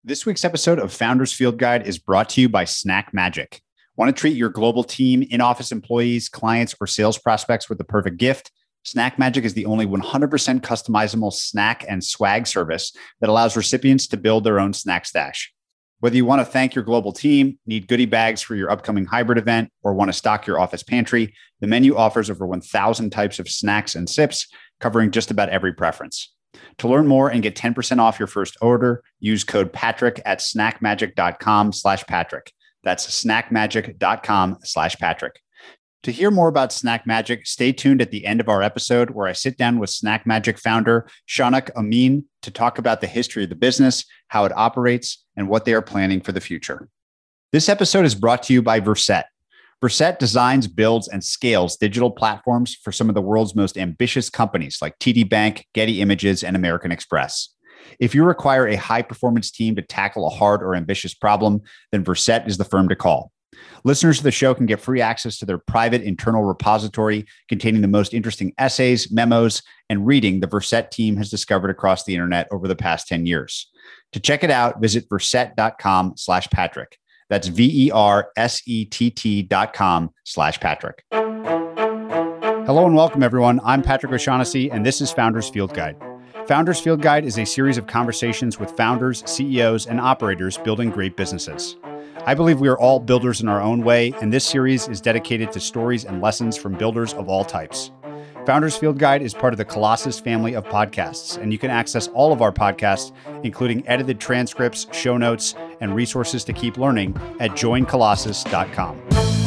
This week's episode of Founders Field Guide is brought to you by Snack Magic. Want to treat your global team, in-office employees, clients, or sales prospects with the perfect gift? Snack Magic is the only 100% customizable snack and swag service that allows recipients to build their own snack stash. Whether you want to thank your global team, need goodie bags for your upcoming hybrid event, or want to stock your office pantry, the menu offers over 1,000 types of snacks and sips, covering just about every preference. To learn more and get 10% off your first order, use code Patrick at snackmagic.com/Patrick. That's snackmagic.com/Patrick. To hear more about Snack Magic, stay tuned at the end of our episode where I sit down with Snack Magic founder Shaunak Amin to talk about the history of the business, how it operates, and what they are planning for the future. This episode is brought to you by Vercent. Vercent designs, builds, and scales digital platforms for some of the world's most ambitious companies like TD Bank, Getty Images, and American Express. If you require a high-performance team to tackle a hard or ambitious problem, then Vercent is the firm to call. Listeners of the show can get free access to their private internal repository containing the most interesting essays, memos, and reading the Vercent team has discovered across the internet over the past 10 years. To check it out, visit vercent.com/Patrick. That's VERSETT.com/Patrick. Hello and welcome, everyone. I'm Patrick O'Shaughnessy, and this is Founders Field Guide. Founders Field Guide is a series of conversations with founders, CEOs, and operators building great businesses. I believe we are all builders in our own way, and this series is dedicated to stories and lessons from builders of all types. Founders Field Guide is part of the Colossus family of podcasts, and you can access all of our podcasts, including edited transcripts, show notes, and resources to keep learning at joincolossus.com.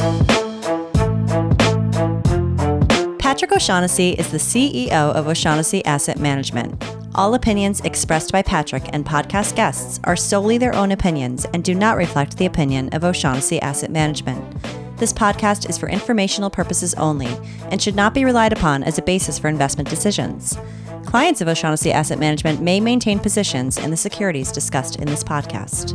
Patrick O'Shaughnessy is the CEO of O'Shaughnessy Asset Management. All opinions expressed by Patrick and podcast guests are solely their own opinions and do not reflect the opinion of O'Shaughnessy Asset Management. This podcast is for informational purposes only and should not be relied upon as a basis for investment decisions. Clients of O'Shaughnessy Asset Management may maintain positions in the securities discussed in this podcast.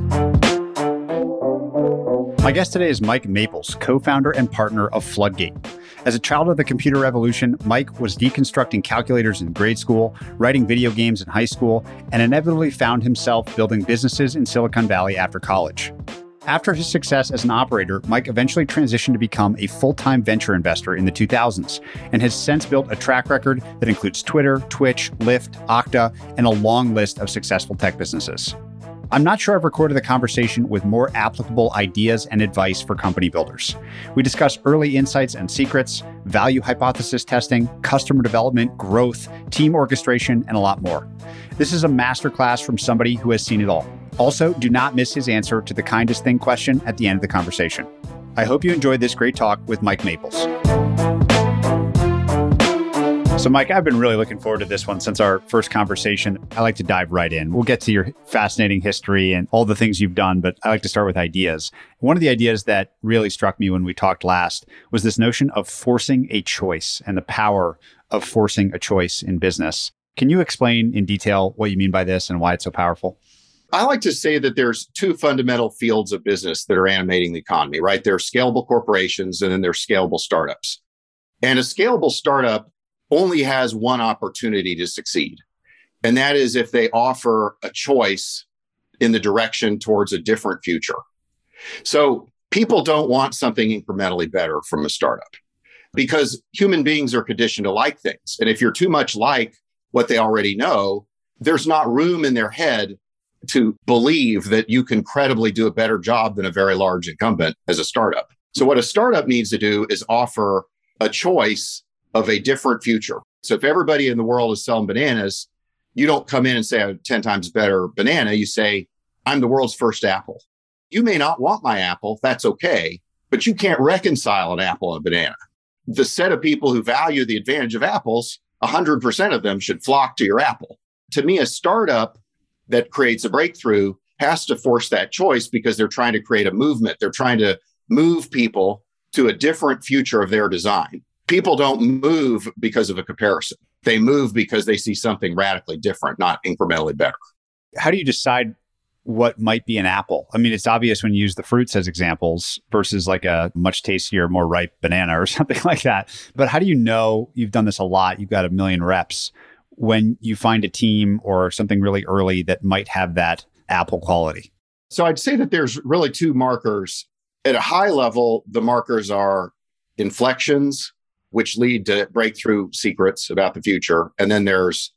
My guest today is Mike Maples, co-founder and partner of Floodgate. As a child of the computer revolution, Mike was deconstructing calculators in grade school, writing video games in high school, and inevitably found himself building businesses in Silicon Valley after college. After his success as an operator, Mike eventually transitioned to become a full-time venture investor in the 2000s and has since built a track record that includes Twitter, Twitch, Lyft, Okta, and a long list of successful tech businesses. I'm not sure I've recorded a conversation with more applicable ideas and advice for company builders. We discuss early insights and secrets, value hypothesis testing, customer development, growth, team orchestration, and a lot more. This is a masterclass from somebody who has seen it all. Also, do not miss his answer to the kindest thing question at the end of the conversation. I hope you enjoyed this great talk with Mike Maples. So Mike, I've been really looking forward to this one since our first conversation. I like to dive right in. We'll get to your fascinating history and all the things you've done, but I like to start with ideas. One of the ideas that really struck me when we talked last was this notion of forcing a choice and the power of forcing a choice in business. Can you explain in detail what you mean by this and why it's so powerful? I like to say that there's two fundamental fields of business that are animating the economy, right? There's scalable corporations and then there's scalable startups. And a scalable startup only has one opportunity to succeed. And that is if they offer a choice in the direction towards a different future. So people don't want something incrementally better from a startup because human beings are conditioned to like things. And if you're too much like what they already know, there's not room in their head to believe that you can credibly do a better job than a very large incumbent as a startup. So what a startup needs to do is offer a choice of a different future. So if everybody in the world is selling bananas, you don't come in and say, I'm 10 times better banana. You say, I'm the world's first apple. You may not want my apple. That's okay. But you can't reconcile an apple and a banana. The set of people who value the advantage of apples, 100% of them should flock to your apple. To me, a startup that creates a breakthrough has to force that choice because they're trying to create a movement. They're trying to move people to a different future of their design. People don't move because of a comparison. They move because they see something radically different, not incrementally better. How do you decide what might be an apple? I mean, it's obvious when you use the fruits as examples versus like a much tastier, more ripe banana or something like that. But how do you know, you've done this a lot, you've got a million reps, when you find a team or something really early that might have that apple quality? So I'd say that there's really two markers. At a high level, the markers are inflections, which lead to breakthrough secrets about the future. And then there's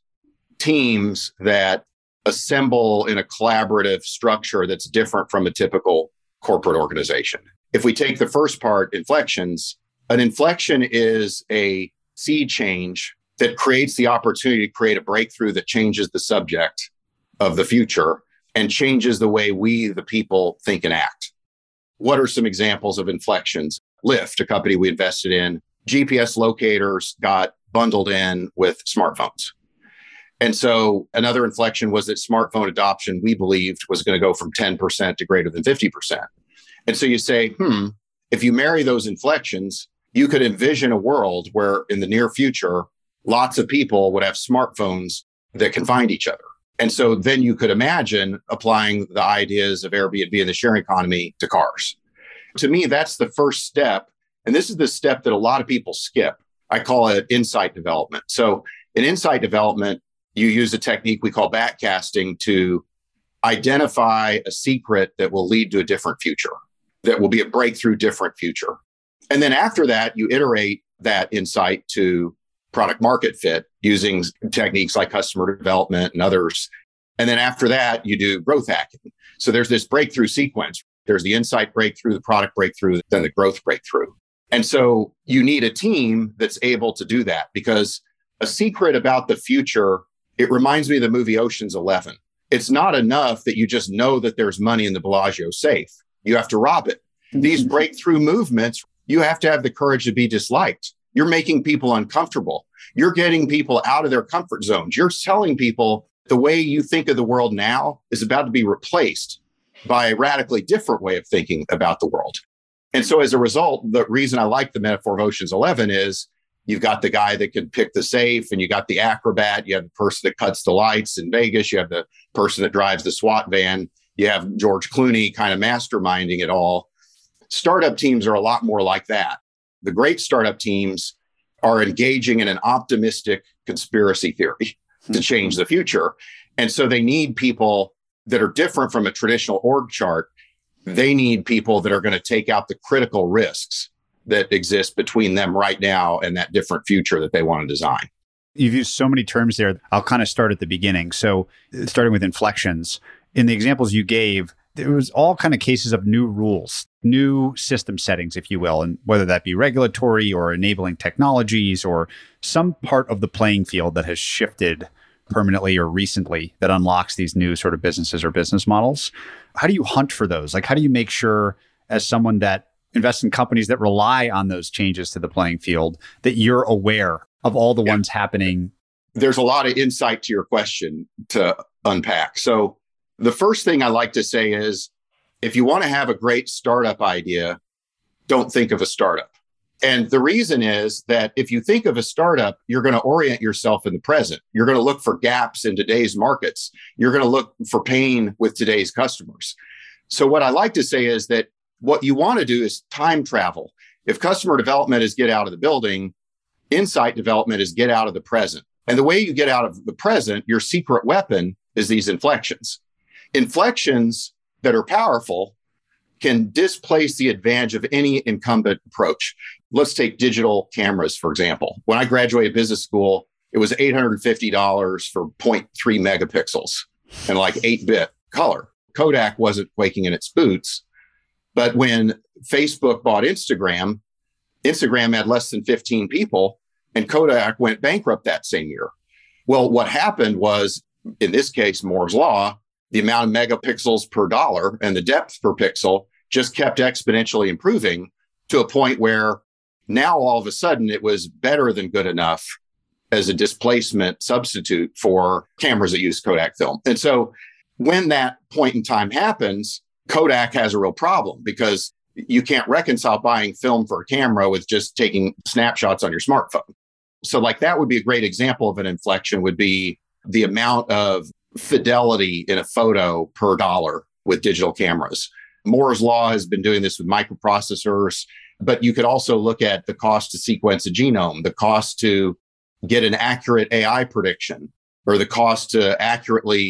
teams that assemble in a collaborative structure that's different from a typical corporate organization. If we take the first part, inflections, an inflection is a sea change that creates the opportunity to create a breakthrough that changes the subject of the future and changes the way we, the people, think and act. What are some examples of inflections? Lyft, a company we invested in, GPS locators got bundled in with smartphones. And so another inflection was that smartphone adoption, we believed, was going to go from 10% to greater than 50%. And so you say, if you marry those inflections, you could envision a world where in the near future, lots of people would have smartphones that can find each other. And so then you could imagine applying the ideas of Airbnb and the sharing economy to cars. To me, that's the first step. And this is the step that a lot of people skip. I call it insight development. So in insight development, you use a technique we call backcasting to identify a secret that will lead to a different future, that will be a breakthrough different future. And then after that, you iterate that insight to product market fit using techniques like customer development and others. And then after that, you do growth hacking. So there's this breakthrough sequence. There's the insight breakthrough, the product breakthrough, then the growth breakthrough. And so you need a team that's able to do that, because a secret about the future, it reminds me of the movie Ocean's 11. It's not enough that you just know that there's money in the Bellagio safe. You have to rob it. These breakthrough movements, you have to have the courage to be disliked. You're making people uncomfortable. You're getting people out of their comfort zones. You're telling people the way you think of the world now is about to be replaced by a radically different way of thinking about the world. And so as a result, the reason I like the metaphor of Ocean's 11 is you've got the guy that can pick the safe, and you got the acrobat, you have the person that cuts the lights in Vegas, you have the person that drives the SWAT van, you have George Clooney kind of masterminding it all. Startup teams are a lot more like that. The great startup teams are engaging in an optimistic conspiracy theory to change the future. And so they need people that are different from a traditional org chart. They need people that are going to take out the critical risks that exist between them right now and that different future that they want to design. You've used so many terms there. I'll kind of start at the beginning. So starting with inflections, in the examples you gave, there was all kind of cases of new rules, new system settings, if you will, and whether that be regulatory or enabling technologies or some part of the playing field that has shifted permanently or recently that unlocks these new sort of businesses or business models. How do you hunt for those? Like, how do you make sure, as someone that invests in companies that rely on those changes to the playing field, that you're aware of all the ones happening? There's a lot of insight to your question to unpack. So the first thing I like to say is, if you want to have a great startup idea, don't think of a startup. And the reason is that if you think of a startup, you're going to orient yourself in the present. You're going to look for gaps in today's markets. You're going to look for pain with today's customers. So what I like to say is that what you want to do is time travel. If customer development is get out of the building, insight development is get out of the present. And the way you get out of the present, your secret weapon is these inflections. Inflections that are powerful can displace the advantage of any incumbent approach. Let's take digital cameras, for example. When I graduated business school, it was $850 for 0.3 megapixels and like 8-bit color. Kodak wasn't quaking in its boots. But when Facebook bought Instagram, Instagram had less than 15 people, and Kodak went bankrupt that same year. Well, what happened was, in this case, Moore's Law, the amount of megapixels per dollar and the depth per pixel just kept exponentially improving to a point where now all of a sudden it was better than good enough as a displacement substitute for cameras that use Kodak film. And so when that point in time happens, Kodak has a real problem, because you can't reconcile buying film for a camera with just taking snapshots on your smartphone. So like that would be a great example of an inflection, would be the amount of fidelity in a photo per dollar with digital cameras. Moore's Law has been doing this with microprocessors, but you could also look at the cost to sequence a genome, the cost to get an accurate AI prediction, or the cost to accurately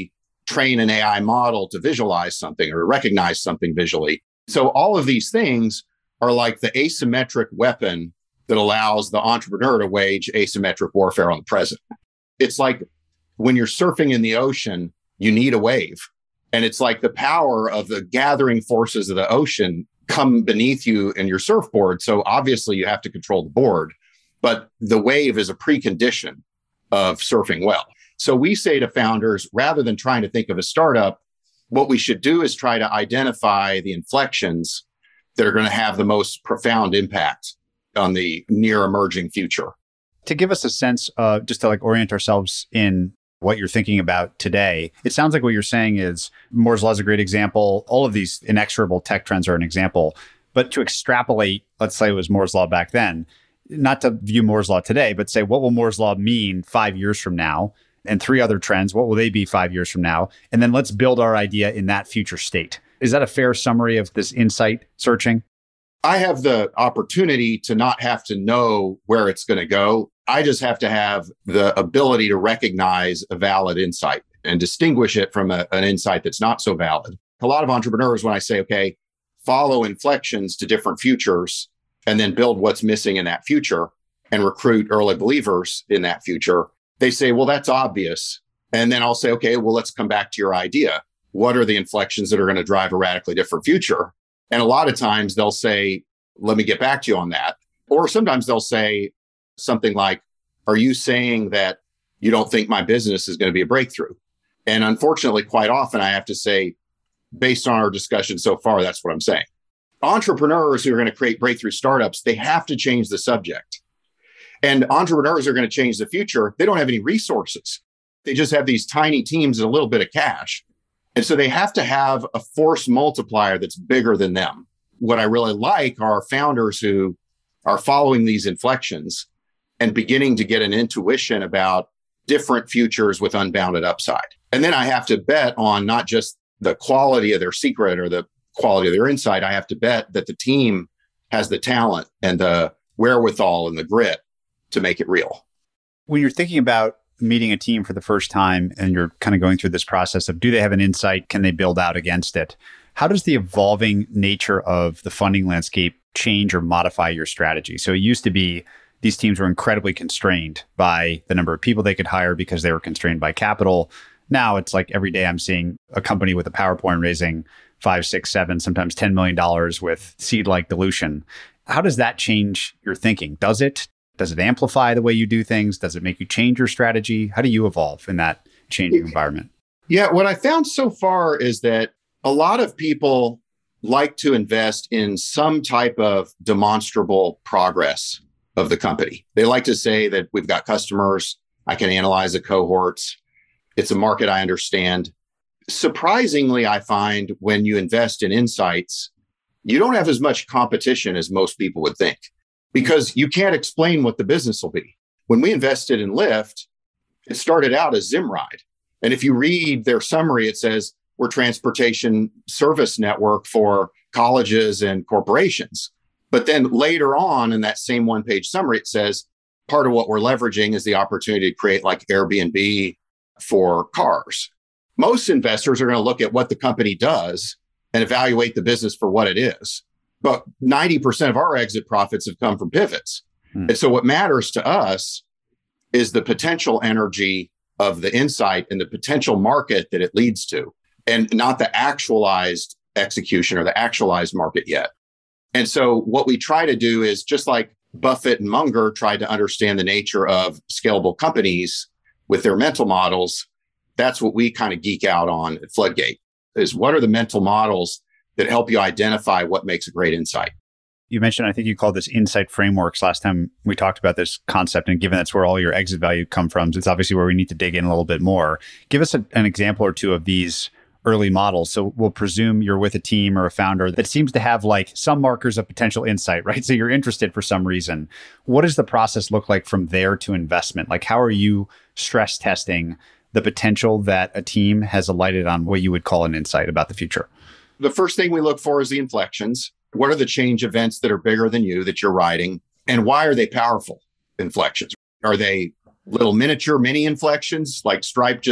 train an AI model to visualize something or recognize something visually. So all of these things are like the asymmetric weapon that allows the entrepreneur to wage asymmetric warfare on the present. It's like when you're surfing in the ocean, you need a wave. And it's like the power of the gathering forces of the ocean come beneath you and your surfboard. So obviously you have to control the board, but the wave is a precondition of surfing well. So we say to founders, rather than trying to think of a startup, what we should do is try to identify the inflections that are going to have the most profound impact on the near emerging future. To give us a sense, just to like orient ourselves in what you're thinking about today, it sounds like what you're saying is Moore's Law is a great example. All of these inexorable tech trends are an example. But to extrapolate, let's say it was Moore's Law back then, not to view Moore's Law today, but say, what will Moore's Law mean 5 years from now? And 3 other trends, what will they be 5 years from now? And then let's build our idea in that future state. Is that a fair summary of this insight searching? I have the opportunity to not have to know where it's going to go. I just have to have the ability to recognize a valid insight and distinguish it from an insight that's not so valid. A lot of entrepreneurs, when I say, okay, follow inflections to different futures and then build what's missing in that future and recruit early believers in that future, they say, well, that's obvious. And then I'll say, okay, well, let's come back to your idea. What are the inflections that are going to drive a radically different future? And a lot of times they'll say, let me get back to you on that. Or sometimes they'll say something like, are you saying that you don't think my business is going to be a breakthrough? And unfortunately, quite often I have to say, based on our discussion so far, that's what I'm saying. Entrepreneurs who are going to create breakthrough startups, they have to change the subject. And entrepreneurs are going to change the future. They don't have any resources. They just have these tiny teams and a little bit of cash. And so they have to have a force multiplier that's bigger than them. What I really like are founders who are following these inflections and beginning to get an intuition about different futures with unbounded upside. And then I have to bet on not just the quality of their secret or the quality of their insight. I have to bet that the team has the talent and the wherewithal and the grit to make it real. When you're thinking about meeting a team for the first time and you're kind of going through this process of, do they have an insight? Can they build out against it? How does the evolving nature of the funding landscape change or modify your strategy? So it used to be these teams were incredibly constrained by the number of people they could hire because they were constrained by capital. Now it's like every day I'm seeing a company with a PowerPoint raising 5, 6, 7, sometimes $10 million with seed-like dilution. How does that change your thinking? Does it? Does it amplify the way you do things? Does it make you change your strategy? How do you evolve in that changing environment? Yeah, what I found so far is that a lot of people like to invest in some type of demonstrable progress of the company. They like to say that we've got customers, I can analyze the cohorts, it's a market I understand. Surprisingly, I find when you invest in insights, you don't have as much competition as most people would think, because you can't explain what the business will be. When we invested in Lyft, it started out as Zimride. And if you read their summary, it says, we're transportation service network for colleges and corporations. But then later on in that same one-page summary, it says, part of what we're leveraging is the opportunity to create like Airbnb for cars. Most investors are going to look at what the company does and evaluate the business for what it is. But 90% of our exit profits have come from pivots. And so what matters to us is the potential energy of the insight and the potential market that it leads to, and not the actualized execution or the actualized market yet. And so what we try to do is, just like Buffett and Munger tried to understand the nature of scalable companies with their mental models, that's what we kind of geek out on at Floodgate, is what are the mental models that help you identify what makes a great insight. You mentioned, I think you called this insight frameworks last time we talked about this concept. And given that's where all your exit value come from, it's obviously where we need to dig in a little bit more. Give us an example or two of these early models. So we'll presume you're with a team or a founder that seems to have like some markers of potential insight, right? So you're interested for some reason. What does the process look like from there to investment? Like, how are you stress testing the potential that a team has alighted on what you would call an insight about the future? The first thing we look for is the inflections. What are the change events that are bigger than you that you're riding? And why are they powerful inflections? Are they little miniature mini inflections like Stripe just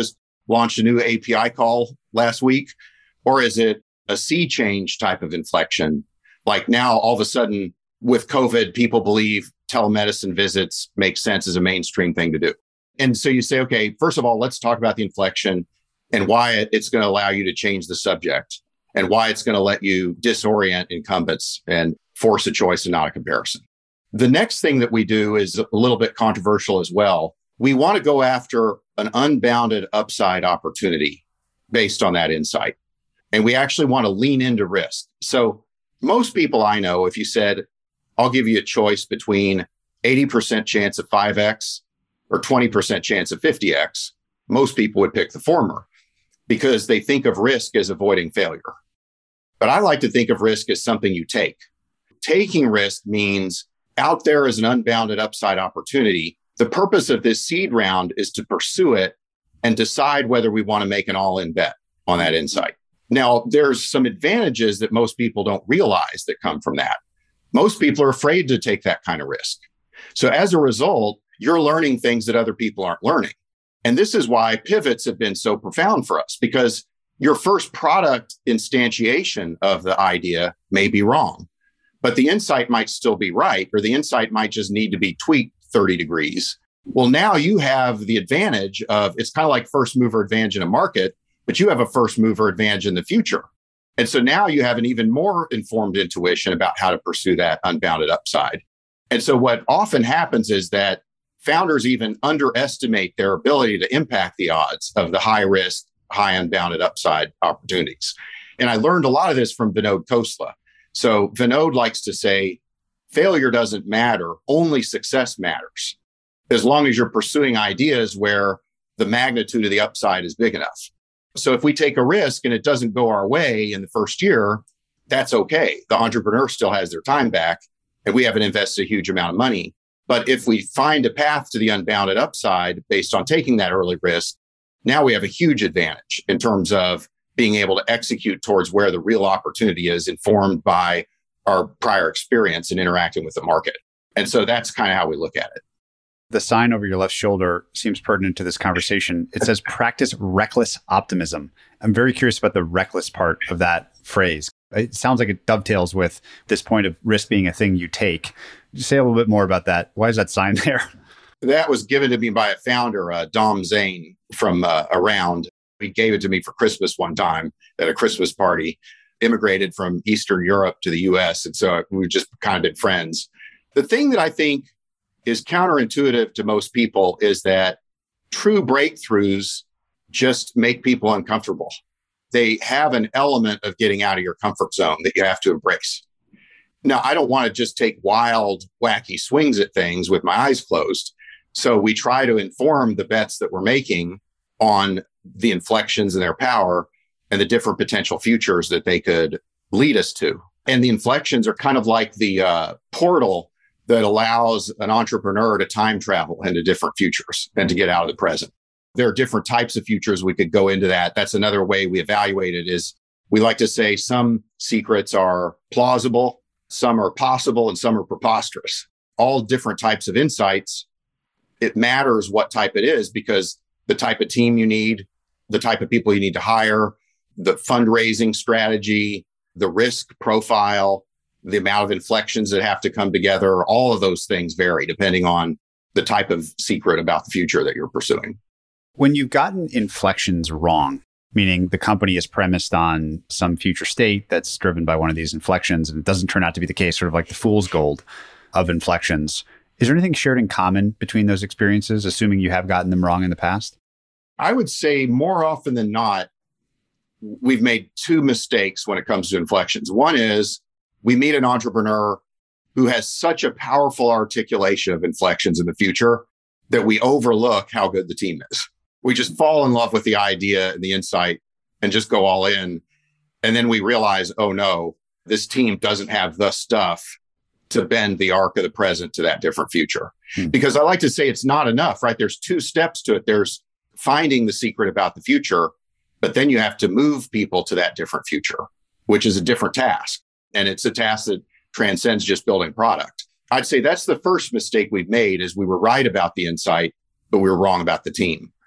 launched a new API call last week? Or is it a sea change type of inflection? Like now, all of a sudden, with COVID, people believe telemedicine visits make sense as a mainstream thing to do. And so you say, okay, first of all, let's talk about the inflection and why it's going to allow you to change the subject and why it's going to let you disorient incumbents and force a choice and not a comparison. The next thing that we do is a little bit controversial as well. We want to go after an unbounded upside opportunity based on that insight. And we actually want to lean into risk. So most people I know, if you said, I'll give you a choice between 80% chance of 5X or 20% chance of 50X, most people would pick the former because they think of risk as avoiding failure. But I like to think of risk as something you take. Taking risk means out there is an unbounded upside opportunity. The purpose of this seed round is to pursue it and decide whether we want to make an all-in bet on that insight. Now, there's some advantages that most people don't realize that come from that. Most people are afraid to take that kind of risk. So as a result, you're learning things that other people aren't learning. And this is why pivots have been so profound for us, because your first product instantiation of the idea may be wrong, but the insight might still be right, or the insight might just need to be tweaked 30 degrees. Well, now you have the advantage of, it's kind of like first mover advantage in a market, but you have a first mover advantage in the future. And so now you have an even more informed intuition about how to pursue that unbounded upside. And so what often happens is that founders even underestimate their ability to impact the odds of the high risk, high unbounded upside opportunities. And I learned a lot of this from Vinod Khosla. So Vinod likes to say, failure doesn't matter, only success matters, as long as you're pursuing ideas where the magnitude of the upside is big enough. So if we take a risk and it doesn't go our way in the first year, that's okay. The entrepreneur still has their time back and we haven't invested a huge amount of money. But if we find a path to the unbounded upside based on taking that early risk, now we have a huge advantage in terms of being able to execute towards where the real opportunity is, informed by our prior experience in interacting with the market. And so that's kind of how we look at it. The sign over your left shoulder seems pertinent to this conversation. It says, practice reckless optimism. I'm very curious about the reckless part of that phrase. It sounds like it dovetails with this point of risk being a thing you take. Just say a little bit more about that. Why is that sign there? That was given to me by a founder, Dom Zane from Around. He gave it to me for Christmas one time at a Christmas party, immigrated from Eastern Europe to the US. And so we just kind of been friends. The thing that I think is counterintuitive to most people is that true breakthroughs just make people uncomfortable. They have an element of getting out of your comfort zone that you have to embrace. Now, I don't want to just take wild, wacky swings at things with my eyes closed. So we try to inform the bets that we're making on the inflections and their power and the different potential futures that they could lead us to. And the inflections are kind of like the portal that allows an entrepreneur to time travel into different futures and to get out of the present. There are different types of futures. We could go into that. That's another way we evaluate it. Is we like to say some secrets are plausible, some are possible, and some are preposterous. All different types of insights. It matters what type it is, because the type of team you need, the type of people you need to hire, the fundraising strategy, the risk profile, the amount of inflections that have to come together, all of those things vary depending on the type of secret about the future that you're pursuing. When you've gotten inflections wrong, meaning the company is premised on some future state that's driven by one of these inflections and it doesn't turn out to be the case, sort of like the fool's gold of inflections, is there anything shared in common between those experiences, assuming you have gotten them wrong in the past? I would say more often than not, we've made two mistakes when it comes to inflections. One is we meet an entrepreneur who has such a powerful articulation of inflections in the future that we overlook how good the team is. We just fall in love with the idea and the insight and just go all in. And then we realize, oh no, this team doesn't have the stuff to bend the arc of the present to that different future. Because I like to say it's not enough, right? There's two steps to it. There's finding the secret about the future, but then you have to move people to that different future, which is a different task. And it's a task that transcends just building product. I'd say that's the first mistake we've made, is we were right about the insight, but we were wrong about the team.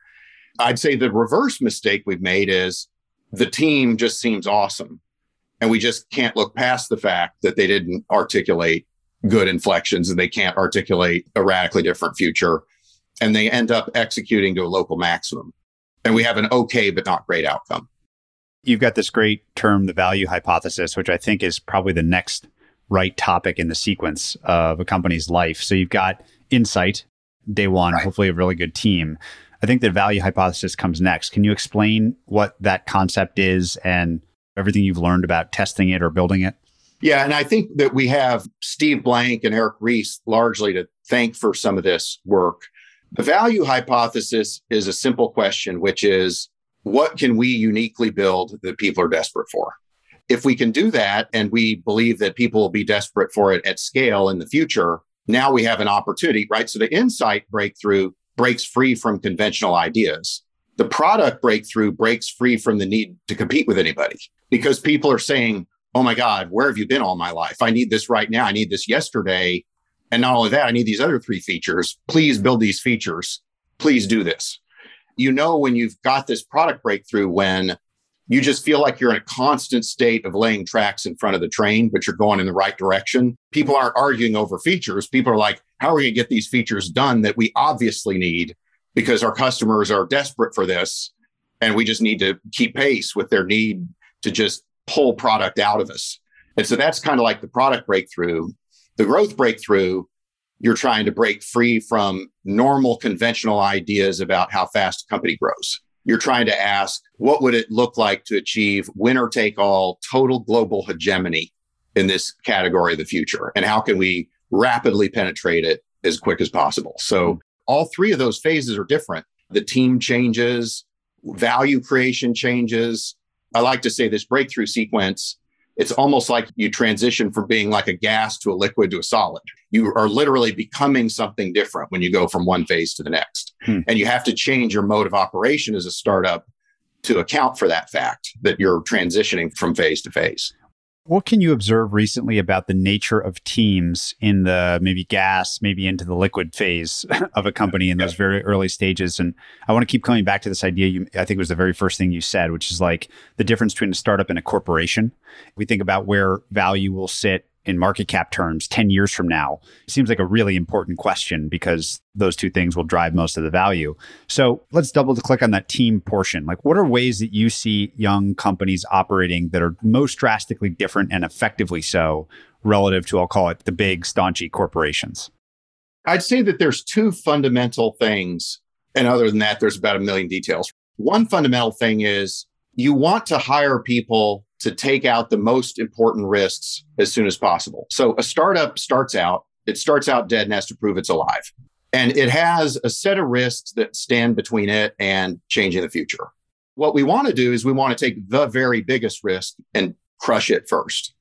I'd say the reverse mistake we've made is the team just seems awesome. And we just can't look past the fact that they didn't articulate good inflections and they can't articulate a radically different future. And they end up executing to a local maximum. And we have an okay, but not great outcome. You've got this great term, the value hypothesis, which I think is probably the next right topic in the sequence of a company's life. So you've got insight, day one, right. Hopefully a really good team. I think the value hypothesis comes next. Can you explain what that concept is and everything you've learned about testing it or building it? Yeah, and I think that we have Steve Blank and Eric Ries largely to thank for some of this work. The value hypothesis is a simple question, which is, what can we uniquely build that people are desperate for? If we can do that, and we believe that people will be desperate for it at scale in the future, now we have an opportunity, right? So the insight breakthrough breaks free from conventional ideas. The product breakthrough breaks free from the need to compete with anybody because people are saying, oh my God, where have you been all my life? I need this right now. I need this yesterday. And not only that, I need these other 3 features. Please build these features. Please do this. You know, when you've got this product breakthrough, when you just feel like you're in a constant state of laying tracks in front of the train, but you're going in the right direction. People aren't arguing over features. People are like, how are we going to get these features done that we obviously need because our customers are desperate for this. And we just need to keep pace with their need to just pull product out of us. And so that's kind of like the product breakthrough. The growth breakthrough, you're trying to break free from normal conventional ideas about how fast a company grows. You're trying to ask, what would it look like to achieve winner take all total global hegemony in this category of the future? And how can we rapidly penetrate it as quick as possible? So all 3 of those phases are different. The team changes, value creation changes. I like to say this breakthrough sequence, it's almost like you transition from being like a gas to a liquid to a solid. You are literally becoming something different when you go from one phase to the next. And you have to change your mode of operation as a startup to account for that fact that you're transitioning from phase to phase. What can you observe recently about the nature of teams in the maybe gas, maybe into the liquid phase of a company in those very early stages? And I want to keep coming back to this idea, I think it was the very first thing you said, which is like the difference between a startup and a corporation. We think about where value will sit in market cap terms 10 years from now. It seems like a really important question because those 2 things will drive most of the value. So let's double click on that team portion. Like, what are ways that you see young companies operating that are most drastically different and effectively so relative to, I'll call it, the big staunchy corporations? I'd say that there's 2 fundamental things. And other than that, there's about a million details. One fundamental thing is you want to hire people to take out the most important risks as soon as possible. So a startup starts out dead and has to prove it's alive. And it has a set of risks that stand between it and changing the future. What we want to do is we want to take the very biggest risk and crush it first.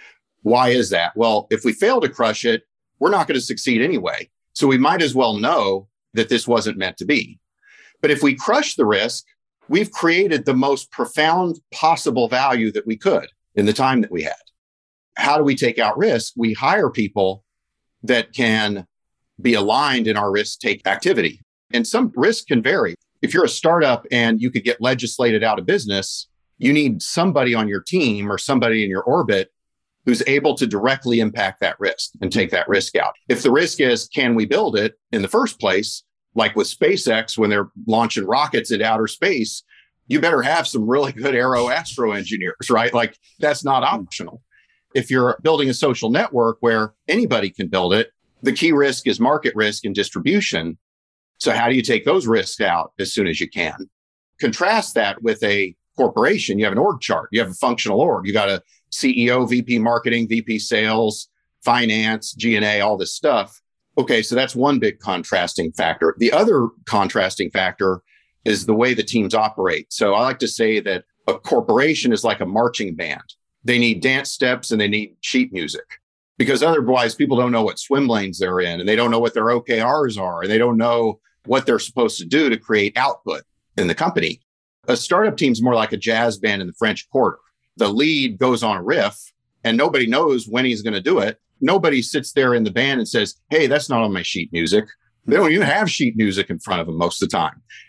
Why is that? Well, if we fail to crush it, we're not going to succeed anyway. So we might as well know that this wasn't meant to be. But if we crush the risk, we've created the most profound possible value that we could in the time that we had. How do we take out risk? We hire people that can be aligned in our risk-take activity. And some risk can vary. If you're a startup and you could get legislated out of business, you need somebody on your team or somebody in your orbit who's able to directly impact that risk and take that risk out. If the risk is, can we build it in the first place? Like with SpaceX, when they're launching rockets into outer space, you better have some really good aero-astro engineers, right? Like that's not optional. If you're building a social network where anybody can build it, the key risk is market risk and distribution. So how do you take those risks out as soon as you can? Contrast that with a corporation. You have an org chart. You have a functional org. You got a CEO, VP marketing, VP sales, finance, G&A, all this stuff. Okay, so that's one big contrasting factor. The other contrasting factor is the way the teams operate. So I like to say that a corporation is like a marching band. They need dance steps and they need sheet music because otherwise people don't know what swim lanes they're in and they don't know what their OKRs are and they don't know what they're supposed to do to create output in the company. A startup team is more like a jazz band in the French Quarter. The lead goes on a riff and nobody knows when he's going to do it. Nobody sits there in the band and says, hey, that's not on my sheet music. They don't even have sheet music in front of them most of the time.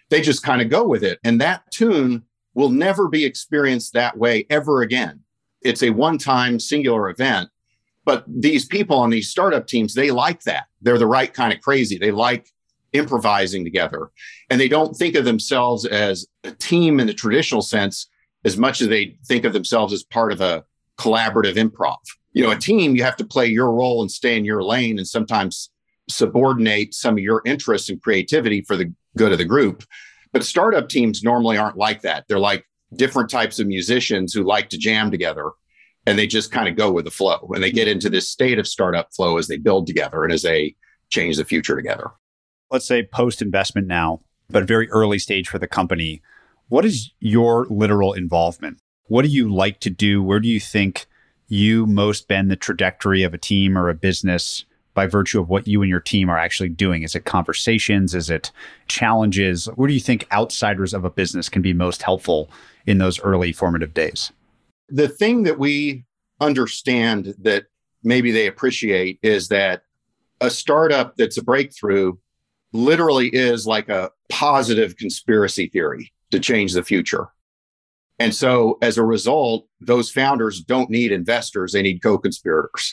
They just kind of go with it. And that tune will never be experienced that way ever again. It's a one-time singular event. But these people on these startup teams, they like that. They're the right kind of crazy. They like improvising together. And they don't think of themselves as a team in the traditional sense as much as they think of themselves as part of a collaborative improv. A team, you have to play your role and stay in your lane and sometimes subordinate some of your interests and creativity for the good of the group. But startup teams normally aren't like that. They're like different types of musicians who like to jam together, and they just kind of go with the flow. And they get into this state of startup flow as they build together and as they change the future together. Let's say post-investment now, but very early stage for the company. What is your literal involvement? What do you like to do? Where do you think you most bend the trajectory of a team or a business by virtue of what you and your team are actually doing? Is it conversations? Is it challenges? Where do you think outsiders of a business can be most helpful in those early formative days? The thing that we understand that maybe they appreciate is that a startup that's a breakthrough literally is like a positive conspiracy theory to change the future. And so as a result, those founders don't need investors. They need co-conspirators.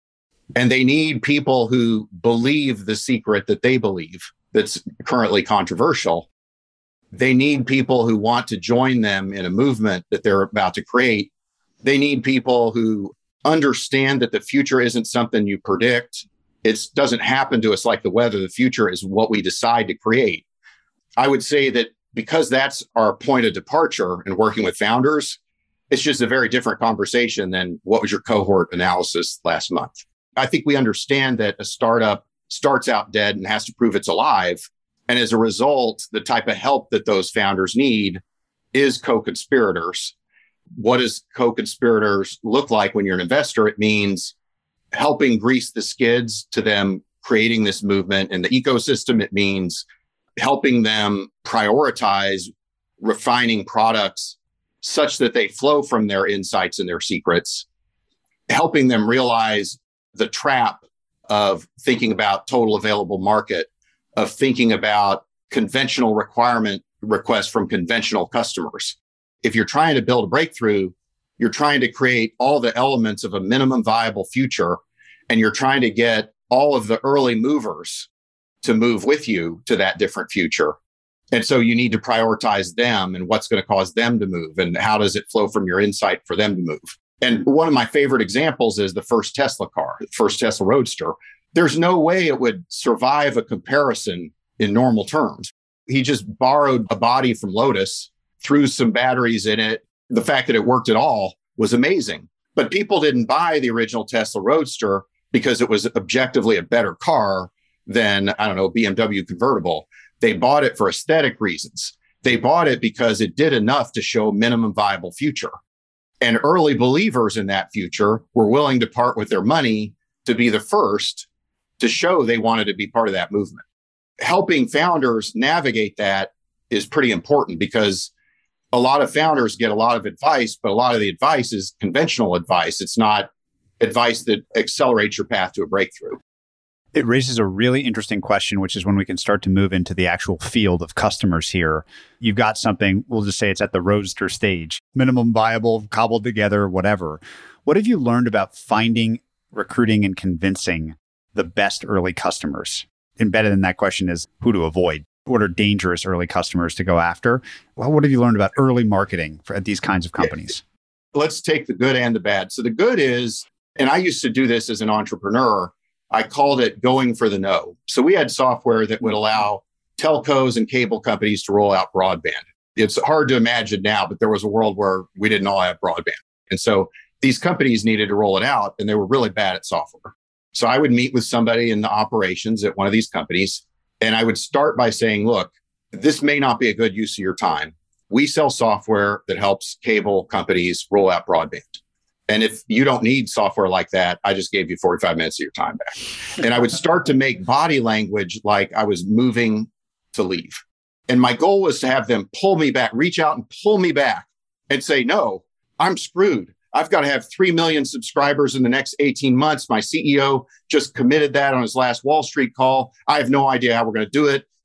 And they need people who believe the secret that they believe that's currently controversial. They need people who want to join them in a movement that they're about to create. They need people who understand that the future isn't something you predict. It doesn't happen to us like the weather. The future is what we decide to create. I would say that because that's our point of departure in working with founders, it's just a very different conversation than what was your cohort analysis last month. I think we understand that a startup starts out dead and has to prove it's alive. And as a result, the type of help that those founders need is co-conspirators. What does co-conspirators look like when you're an investor? It means helping grease the skids to them creating this movement in the ecosystem. It means helping them prioritize refining products such that they flow from their insights and their secrets, helping them realize the trap of thinking about total available market, of thinking about conventional requests from conventional customers. If you're trying to build a breakthrough, you're trying to create all the elements of a minimum viable future, and you're trying to get all of the early movers to move with you to that different future. And so you need to prioritize them and what's going to cause them to move and how does it flow from your insight for them to move. And one of my favorite examples is the first Tesla car, the first Tesla Roadster. There's no way it would survive a comparison in normal terms. He just borrowed a body from Lotus, threw some batteries in it. The fact that it worked at all was amazing. But people didn't buy the original Tesla Roadster because it was objectively a better car than, BMW convertible. They bought it for aesthetic reasons. They bought it because it did enough to show minimum viable future. And early believers in that future were willing to part with their money to be the first to show they wanted to be part of that movement. Helping founders navigate that is pretty important because a lot of founders get a lot of advice, but a lot of the advice is conventional advice. It's not advice that accelerates your path to a breakthrough. It raises a really interesting question, which is when we can start to move into the actual field of customers here. You've got something, we'll just say it's at the Roadster stage, minimum viable, cobbled together, whatever. What have you learned about finding, recruiting, and convincing the best early customers? Embedded in that question is who to avoid. What are dangerous early customers to go after? Well, what have you learned about early marketing at these kinds of companies? Let's take the good and the bad. So the good is, and I used to do this as an entrepreneur, I called it going for the no. So we had software that would allow telcos and cable companies to roll out broadband. It's hard to imagine now, but there was a world where we didn't all have broadband. And so these companies needed to roll it out, and they were really bad at software. So I would meet with somebody in the operations at one of these companies, and I would start by saying, look, this may not be a good use of your time. We sell software that helps cable companies roll out broadband. And if you don't need software like that, I just gave you 45 minutes of your time back. And I would start to make body language like I was moving to leave. And my goal was to have them pull me back, reach out and pull me back and say, no, I'm screwed. I've got to have 3 million subscribers in the next 18 months. My CEO just committed that on his last Wall Street call. I have no idea how we're going to do it.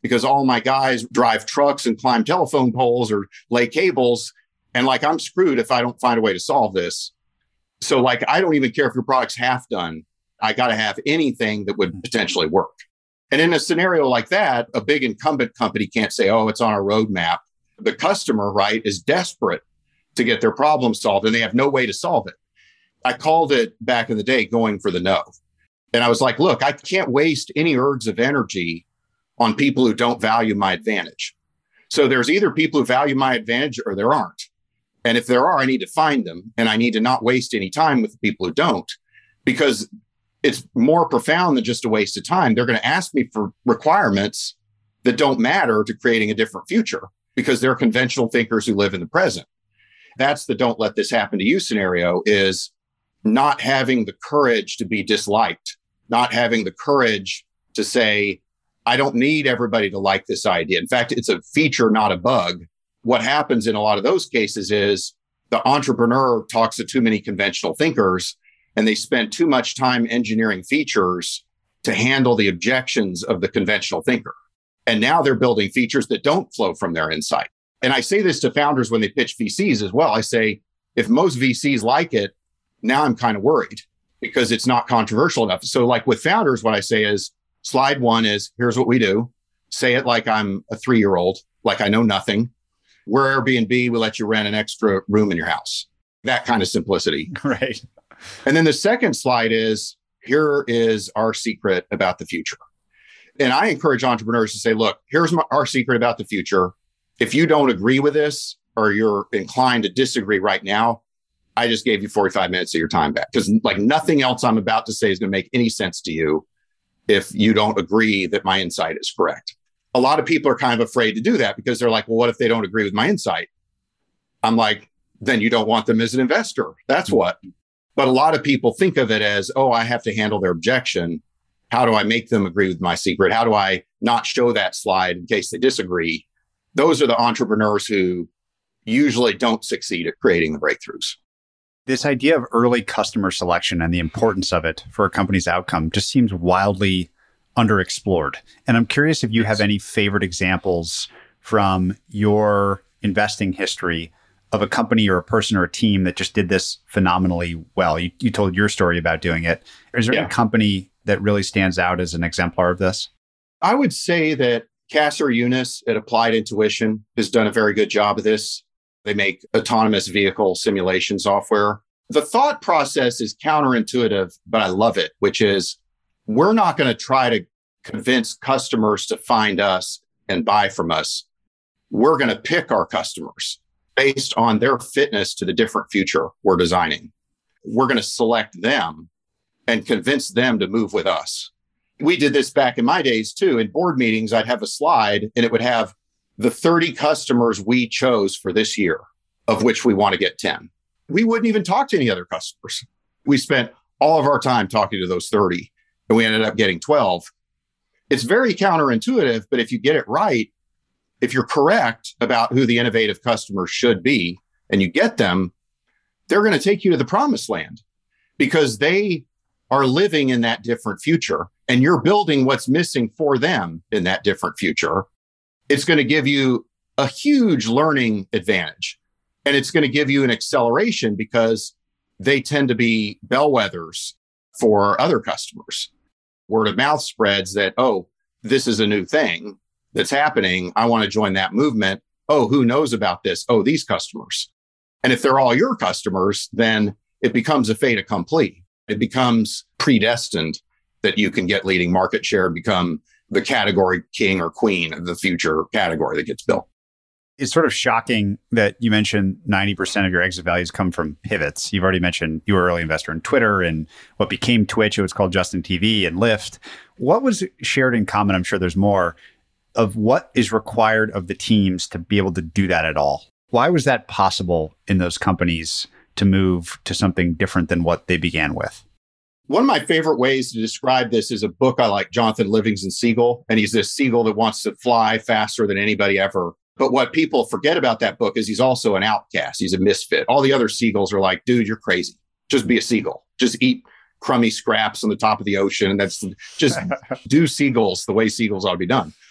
because all my guys drive trucks and climb telephone poles or lay cables. And like, I'm screwed if I don't find a way to solve this. So like, I don't even care if your product's half done. I got to have anything that would potentially work. And in a scenario like that, a big incumbent company can't say, oh, it's on our roadmap. The customer, right, is desperate to get their problem solved and they have no way to solve it. I called it back in the day going for the no. And I was like, look, I can't waste any ergs of energy on people who don't value my advantage. So there's either people who value my advantage or there aren't. And if there are, I need to find them. And I need to not waste any time with the people who don't, because it's more profound than just a waste of time. They're going to ask me for requirements that don't matter to creating a different future because they're conventional thinkers who live in the present. That's the don't let this happen to you scenario, is not having the courage to be disliked, not having the courage to say, I don't need everybody to like this idea. In fact, it's a feature, not a bug. What happens in a lot of those cases is the entrepreneur talks to too many conventional thinkers and they spend too much time engineering features to handle the objections of the conventional thinker. And now they're building features that don't flow from their insight. And I say this to founders when they pitch VCs as well. I say, if most VCs like it, now I'm kind of worried because it's not controversial enough. So like with founders, what I say is slide one is, here's what we do. Say it like I'm a 3-year-old, like I know nothing. We're Airbnb, we let you rent an extra room in your house. That kind of simplicity. Right. And then the second slide is, here is our secret about the future. And I encourage entrepreneurs to say, look, here's our secret about the future. If you don't agree with this or you're inclined to disagree right now, I just gave you 45 minutes of your time back, because like nothing else I'm about to say is going to make any sense to you if you don't agree that my insight is correct. A lot of people are kind of afraid to do that because they're like, well, what if they don't agree with my insight? I'm like, then you don't want them as an investor. That's what. But a lot of people think of it as, oh, I have to handle their objection. How do I make them agree with my secret? How do I not show that slide in case they disagree? Those are the entrepreneurs who usually don't succeed at creating the breakthroughs. This idea of early customer selection and the importance of it for a company's outcome just seems wildly underexplored. And I'm curious if you have any favorite examples from your investing history of a company or a person or a team that just did this phenomenally well. You told your story about doing it. Is there any company that really stands out as an exemplar of this? I would say that Kasser Yunus at Applied Intuition has done a very good job of this. They make autonomous vehicle simulation software. The thought process is counterintuitive, but I love it, which is we're not going to try to convince customers to find us and buy from us. We're going to pick our customers based on their fitness to the different future we're designing. We're going to select them and convince them to move with us. We did this back in my days too. In board meetings, I'd have a slide and it would have the 30 customers we chose for this year, of which we want to get 10. We wouldn't even talk to any other customers. We spent all of our time talking to those 30 and we ended up getting 12. It's very counterintuitive, but if you get it right, if you're correct about who the innovative customers should be and you get them, they're going to take you to the promised land because they are living in that different future and you're building what's missing for them in that different future. It's going to give you a huge learning advantage and it's going to give you an acceleration because they tend to be bellwethers for other customers. Word of mouth spreads that, oh, this is a new thing that's happening. I want to join that movement. Oh, who knows about this? Oh, these customers. And if they're all your customers, then it becomes a fait accompli. It becomes predestined that you can get leading market share and become the category king or queen of the future category that gets built. It's sort of shocking that you mentioned 90% of your exit values come from pivots. You've already mentioned you were an early investor in Twitter and what became Twitch. It was called Justin TV and Lyft. What was shared in common? I'm sure there's more of what is required of the teams to be able to do that at all. Why was that possible in those companies to move to something different than what they began with? One of my favorite ways to describe this is a book I like, Jonathan Livingston Seagull. And he's this seagull that wants to fly faster than anybody ever. But what people forget about that book is he's also an outcast. He's a misfit. All the other seagulls are like, dude, you're crazy. Just be a seagull. Just eat crummy scraps on the top of the ocean. And that's just do seagulls the way seagulls ought to be done.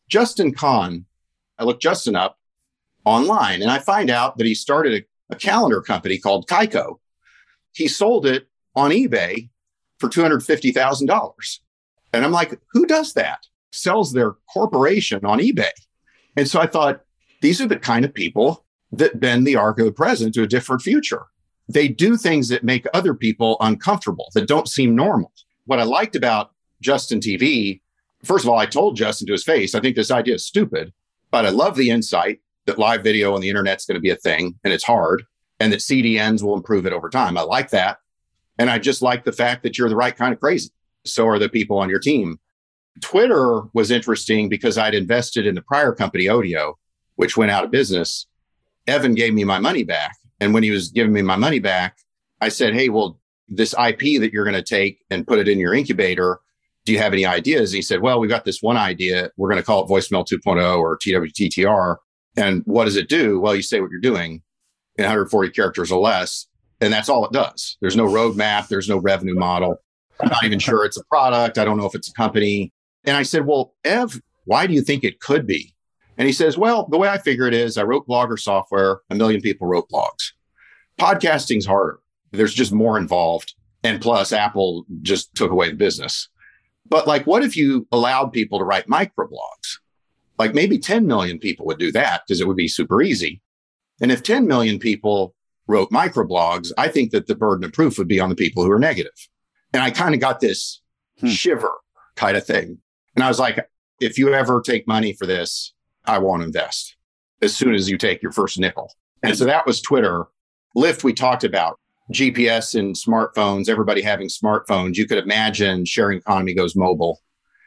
Justin Kahn. I looked Justin up online and I find out that he started a calendar company called Kaiko. He sold it on eBay for $250,000. And I'm like, who does that? Sells their corporation on eBay. And so I thought, these are the kind of people that bend the arc of the present to a different future. They do things that make other people uncomfortable, that don't seem normal. What I liked about Justin TV, first of all, I told Justin to his face, I think this idea is stupid, but I love the insight that live video on the internet's going to be a thing and it's hard, and that CDNs will improve it over time. I like that. And I just like the fact that you're the right kind of crazy. So are the people on your team. Twitter was interesting because I'd invested in the prior company, Odeo, which went out of business. Evan gave me my money back. And when he was giving me my money back, I said, hey, well, this IP that you're going to take and put it in your incubator, do you have any ideas? And he said, well, we've got this one idea. We're going to call it Voicemail 2.0 or TWTTR. And what does it do? Well, you say what you're doing in 140 characters or less. And that's all it does. There's no roadmap. There's no revenue model. I'm not even sure it's a product. I don't know if it's a company. And I said, well, Ev, why do you think it could be? And he says, well, the way I figure it is I wrote Blogger software. 1 million people wrote blogs. Podcasting's harder. There's just more involved. And plus, Apple just took away the business. But like, what if you allowed people to write microblogs? Like maybe 10 million people would do that because it would be super easy. And if 10 million people wrote microblogs, I think that the burden of proof would be on the people who are negative. And I kind of got this shiver kind of thing. And I was like, if you ever take money for this, I won't invest as soon as you take your first nickel. And so that was Twitter. Lyft, we talked about GPS and smartphones, everybody having smartphones. You could imagine sharing economy goes mobile.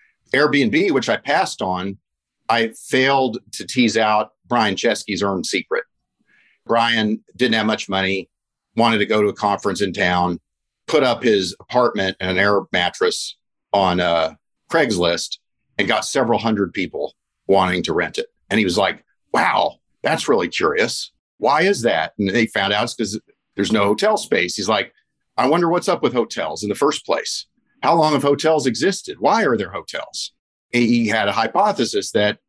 Airbnb, which I passed on, I failed to tease out Brian Chesky's earned secret. Brian didn't have much money, wanted to go to a conference in town, put up his apartment and an air mattress on Craigslist and got several hundred people wanting to rent it. And he was like, wow, that's really curious. Why is that? And they found out it's because there's no hotel space. He's like, I wonder what's up with hotels in the first place. How long have hotels existed? Why are there hotels? He had a hypothesis that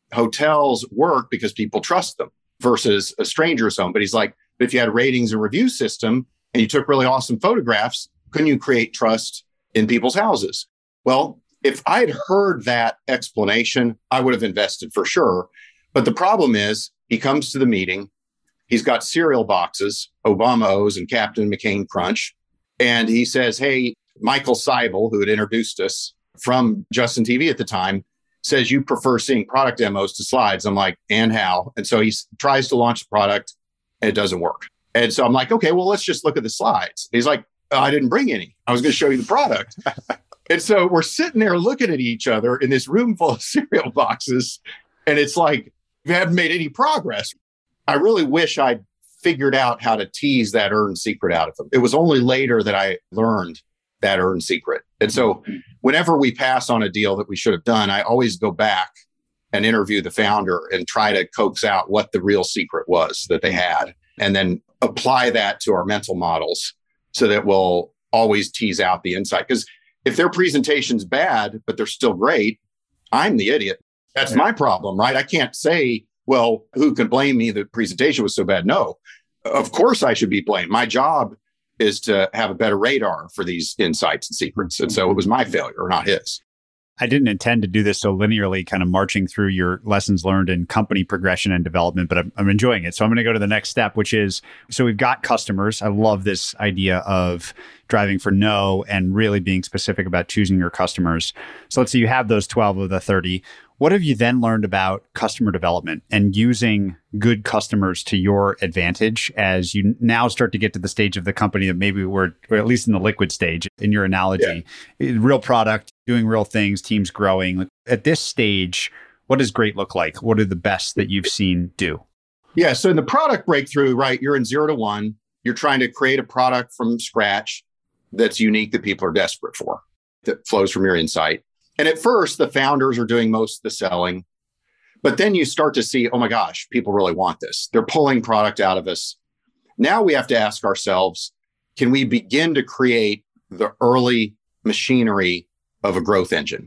hotels work because people trust them versus a stranger's home. But he's like, but if you had a ratings and review system and you took really awesome photographs, couldn't you create trust in people's houses? Well, if I'd heard that explanation, I would have invested for sure. But the problem is he comes to the meeting. He's got cereal boxes, Obama O's and Captain McCain Crunch. And he says, hey, Michael Seibel, who had introduced us from Justin TV at the time, says you prefer seeing product demos to slides. I'm like, and how? And so he tries to launch the product and it doesn't work. And so I'm like, okay, well, let's just look at the slides. He's like, oh, I didn't bring any. I was going to show you the product. And so we're sitting there looking at each other in this room full of cereal boxes. And it's like, we haven't made any progress. I really wish I'd figured out how to tease that earned secret out of them. It was only later that I learned that earned secret. And so whenever we pass on a deal that we should have done, I always go back and interview the founder and try to coax out what the real secret was that they had, and then apply that to our mental models so that we'll always tease out the insight. Because if their presentation's bad, but they're still great, I'm the idiot. That's my problem, right? I can't say, well, who can blame me? The presentation was so bad. No, of course I should be blamed. My job is to have a better radar for these insights and secrets. And so it was my failure, not his. I didn't intend to do this so linearly, kind of marching through your lessons learned in company progression and development, but I'm enjoying it. So I'm going to go to the next step, which is, so we've got customers. I love this idea of driving for no and really being specific about choosing your customers. So let's say you have those 12 of the 30. What have you then learned about customer development and using good customers to your advantage as you now start to get to the stage of the company that maybe we're, or at least in the liquid stage in your analogy, real product, doing real things, teams growing. At this stage, what does great look like? What are the best that you've seen do? Yeah. So in the product breakthrough, right, you're in 0 to 1. You're trying to create a product from scratch that's unique that people are desperate for, that flows from your insight. And at first, the founders are doing most of the selling. But then you start to see, oh my gosh, people really want this. They're pulling product out of us. Now we have to ask ourselves, can we begin to create the early machinery of a growth engine?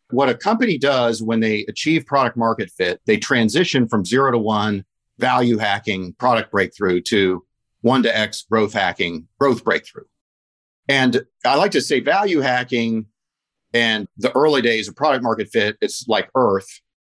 What a company does when they achieve product market fit, they transition from 0 to 1 value hacking product breakthrough to 1 to X growth hacking growth breakthrough. And I like to say value hacking and the early days of product market fit, it's like Earth,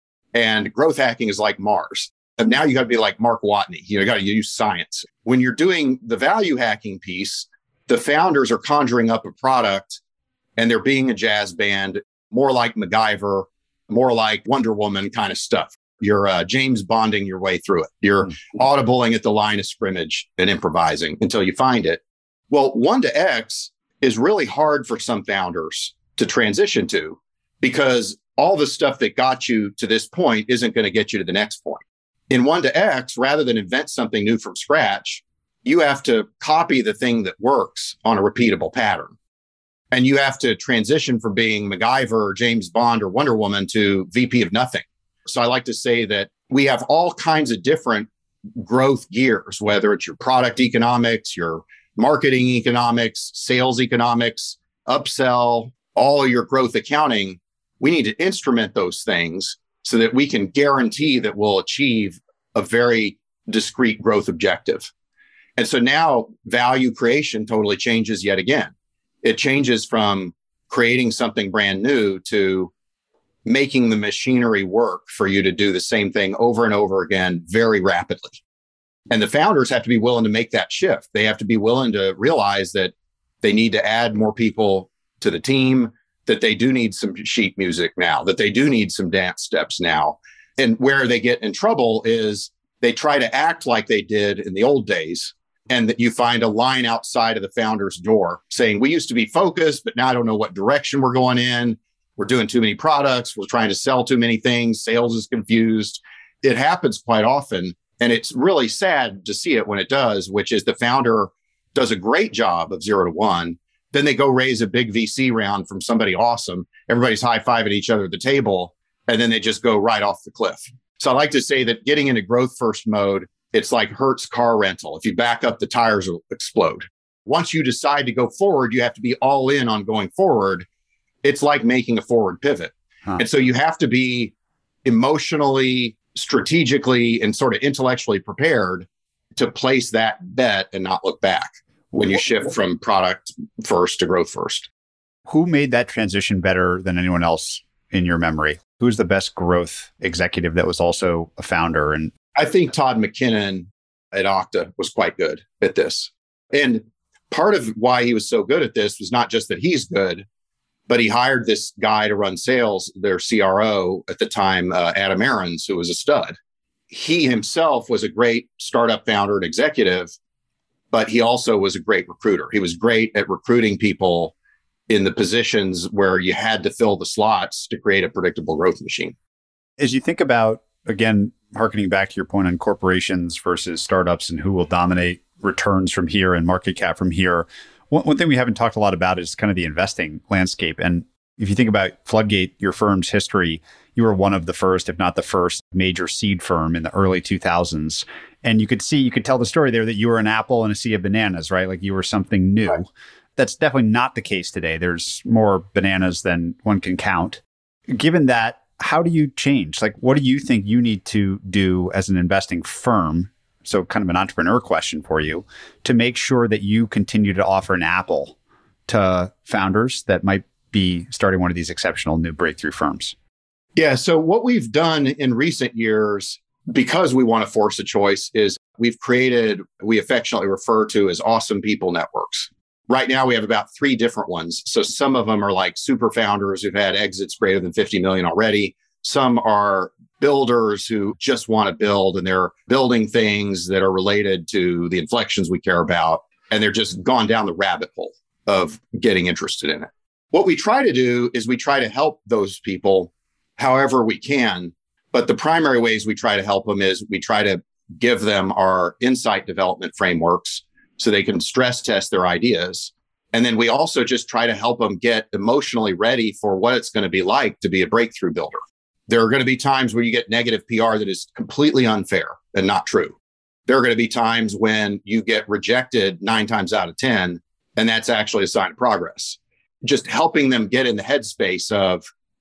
and growth hacking is like Mars. And now you got to be like Mark Watney. You got to use science. When you're doing the value hacking piece, the founders are conjuring up a product and they're being a jazz band, more like MacGyver, more like Wonder Woman kind of stuff. You're James Bonding your way through it. You're audibling at the line of scrimmage and improvising until you find it. Well, 1 to X is really hard for some founders to transition to because all the stuff that got you to this point isn't going to get you to the next point. In 1 to X, rather than invent something new from scratch, you have to copy the thing that works on a repeatable pattern. And you have to transition from being MacGyver or James Bond or Wonder Woman to VP of nothing. So I like to say that we have all kinds of different growth gears, whether it's your product economics, your marketing economics, sales economics, upsell, all of your growth accounting. We need to instrument those things so that we can guarantee that we'll achieve a very discrete growth objective. And so now value creation totally changes yet again. It changes from creating something brand new to making the machinery work for you to do the same thing over and over again very rapidly. And the founders have to be willing to make that shift. They have to be willing to realize that they need to add more people to the team, that they do need some sheet music now, that they do need some dance steps now. And where they get in trouble is they try to act like they did in the old days. And that you find a line outside of the founder's door saying, we used to be focused, but now I don't know what direction we're going in. We're doing too many products. We're trying to sell too many things. Sales is confused. It happens quite often. And it's really sad to see it when it does, which is the founder does a great job of 0 to 1. Then they go raise a big VC round from somebody awesome. Everybody's high-fiving each other at the table. And then they just go right off the cliff. So I like to say that getting into growth first mode, it's like Hertz car rental. If you back up, the tires will explode. Once you decide to go forward, you have to be all in on going forward. It's like making a forward pivot. And so you have to be emotionally, strategically, and sort of intellectually prepared to place that bet and not look back when you shift from product first to growth first. Who made that transition better than anyone else in your memory? Who's the best growth executive that was also a founder? And I think Todd McKinnon at Okta was quite good at this. And part of why he was so good at this was not just that he's good, but he hired this guy to run sales, their CRO at the time, Adam Aarons, who was a stud. He himself was a great startup founder and executive, but he also was a great recruiter. He was great at recruiting people in the positions where you had to fill the slots to create a predictable growth machine. As you think about, again, harkening back to your point on corporations versus startups and who will dominate returns from here and market cap from here, one thing we haven't talked a lot about is kind of the investing landscape. And if you think about Floodgate, your firm's history, you were one of the first, if not the first, major seed firm in the early 2000s. And you could tell the story there that you were an apple in a sea of bananas, right? Like you were something new. Right. That's definitely not the case today. There's more bananas than one can count. Given that, how do you change? Like, what do you think you need to do as an investing firm? So kind of an entrepreneur question for you, to make sure that you continue to offer an apple to founders that might be starting one of these exceptional new breakthrough firms. Yeah. So what we've done in recent years, because we want to force a choice, is we've created, we affectionately refer to as awesome people networks. Right now, we have about 3 different ones. So some of them are like super founders who've had exits greater than 50 million already. Some are builders who just want to build, and they're building things that are related to the inflections we care about. And they're just gone down the rabbit hole of getting interested in it. What we try to do is we try to help those people however we can. But the primary ways we try to help them is we try to give them our insight development frameworks so they can stress test their ideas. And then we also just try to help them get emotionally ready for what it's going to be like to be a breakthrough builder. There are going to be times where you get negative PR that is completely unfair and not true. There are going to be times when you get rejected 9 times out of 10, and that's actually a sign of progress. Just helping them get in the headspace of,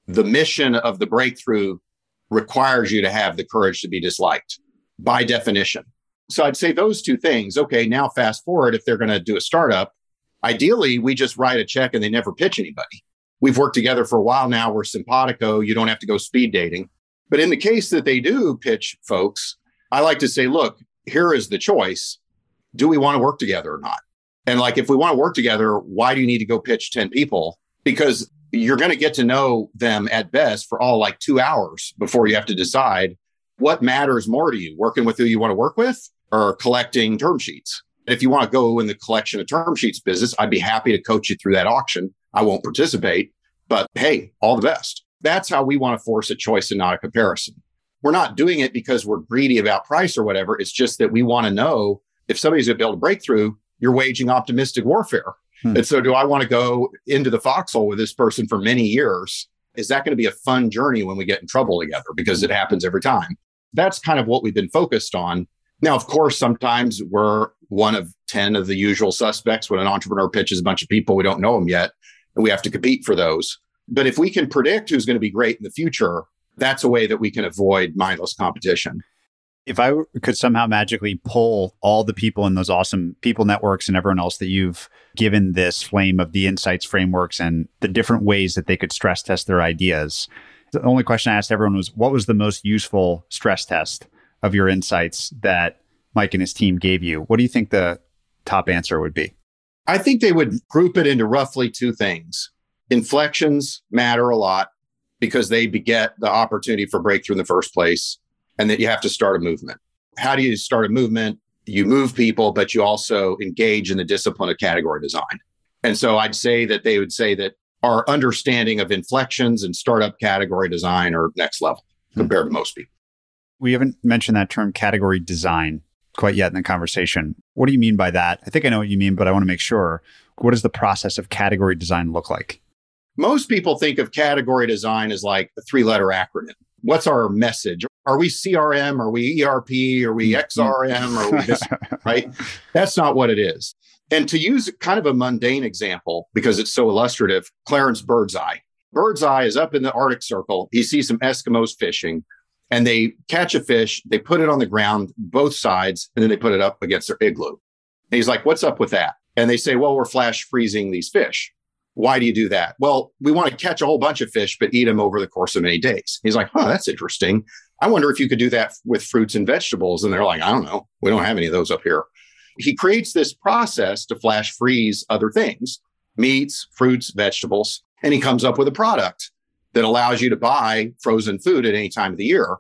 the mission of the breakthrough requires you to have the courage to be disliked by definition. So I'd say those two things. Okay, now fast forward, if they're going to do a startup, ideally, we just write a check and they never pitch anybody. We've worked together for a while now. We're simpatico. You don't have to go speed dating. But in the case that they do pitch folks, I like to say, look, here is the choice. Do we want to work together or not? And like, if we want to work together, why do you need to go pitch 10 people? Because you're going to get to know them at best for all like 2 hours before you have to decide what matters more to you, working with who you want to work with or collecting term sheets. If you want to go in the collection of term sheets business, I'd be happy to coach you through that auction. I won't participate, but hey, all the best. That's how we want to force a choice and not a comparison. We're not doing it because we're greedy about price or whatever. It's just that we want to know if somebody's going to build a breakthrough, you're waging optimistic warfare. And so do I want to go into the foxhole with this person for many years? Is that going to be a fun journey when we get in trouble together? Because it happens every time. That's kind of what we've been focused on. Now, of course, sometimes we're one of 10 of the usual suspects when an entrepreneur pitches a bunch of people, we don't know them yet, and we have to compete for those. But if we can predict who's going to be great in the future, that's a way that we can avoid mindless competition. If I could somehow magically pull all the people in those awesome people networks and everyone else that you've given this flame of the insights frameworks and the different ways that they could stress test their ideas, the only question I asked everyone was, what was the most useful stress test of your insights that Mike and his team gave you? What do you think the top answer would be? I think they would group it into roughly two things. Inflections matter a lot because they beget the opportunity for breakthrough in the first place, and that you have to start a movement. How do you start a movement? You move people, but you also engage in the discipline of category design. And so I'd say that they would say that our understanding of inflections and startup category design are next level compared to most people. We haven't mentioned that term category design quite yet in the conversation. What do you mean by that? I think I know what you mean, but I want to make sure. What does the process of category design look like? Most people think of category design as like a 3-letter acronym. What's our message? Are we CRM? Are we ERP? Are we XRM? Are we this, right? That's not what it is. And to use kind of a mundane example, because it's so illustrative, Clarence Birdseye. Birdseye is up in the Arctic Circle. He sees some Eskimos fishing, and they catch a fish. They put it on the ground, both sides, and then they put it up against their igloo. And he's like, what's up with that? And they say, well, we're flash freezing these fish. Why do you do that? Well, we want to catch a whole bunch of fish, but eat them over the course of many days. He's like, that's interesting. I wonder if you could do that with fruits and vegetables. And they're like, I don't know. We don't have any of those up here. He creates this process to flash freeze other things, meats, fruits, vegetables, and he comes up with a product that allows you to buy frozen food at any time of the year.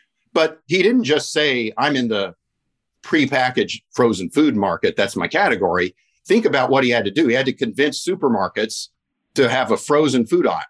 But he didn't just say, I'm in the prepackaged frozen food market. That's my category. Think about what he had to do. He had to convince supermarkets to have a frozen food aisle,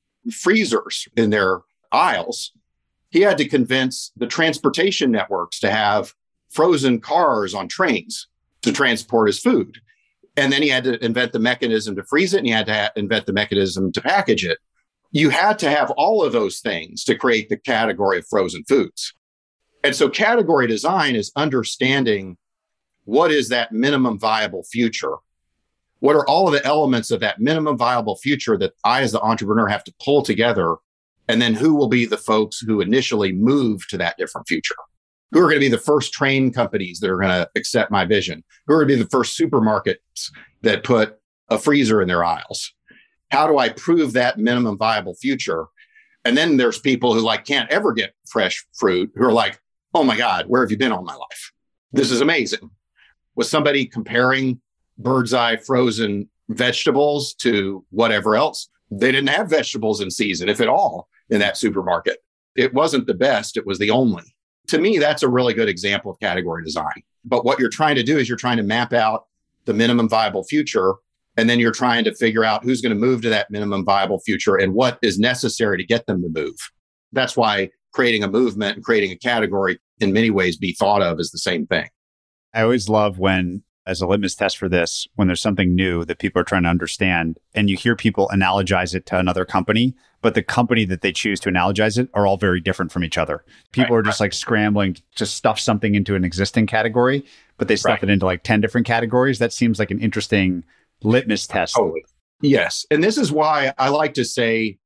freezers in their aisles. He had to convince the transportation networks to have frozen cars on trains to transport his food. And then he had to invent the mechanism to freeze it, and he had to invent the mechanism to package it. You had to have all of those things to create the category of frozen foods. And so category design is understanding what is that minimum viable future? What are all of the elements of that minimum viable future that I, as the entrepreneur, have to pull together? And then who will be the folks who initially move to that different future? Who are going to be the first train companies that are going to accept my vision? Who are going to be the first supermarkets that put a freezer in their aisles? How do I prove that minimum viable future? And then there's people who can't ever get fresh fruit, who are like, oh my God, where have you been all my life? This is amazing. Was somebody comparing Birdseye frozen vegetables to whatever else? They didn't have vegetables in season, if at all, in that supermarket. It wasn't the best. It was the only. To me, that's a really good example of category design. But what you're trying to do is you're trying to map out the minimum viable future, and then you're trying to figure out who's going to move to that minimum viable future and what is necessary to get them to move. That's why creating a movement and creating a category in many ways be thought of as the same thing. I always love when, as a litmus test for this, when there's something new that people are trying to understand and you hear people analogize it to another company, but the company that they choose to analogize it are all very different from each other. People are just scrambling to stuff something into an existing category, but they stuff it into 10 different categories. That seems like an interesting litmus test. Oh, yes. And this is why I like to say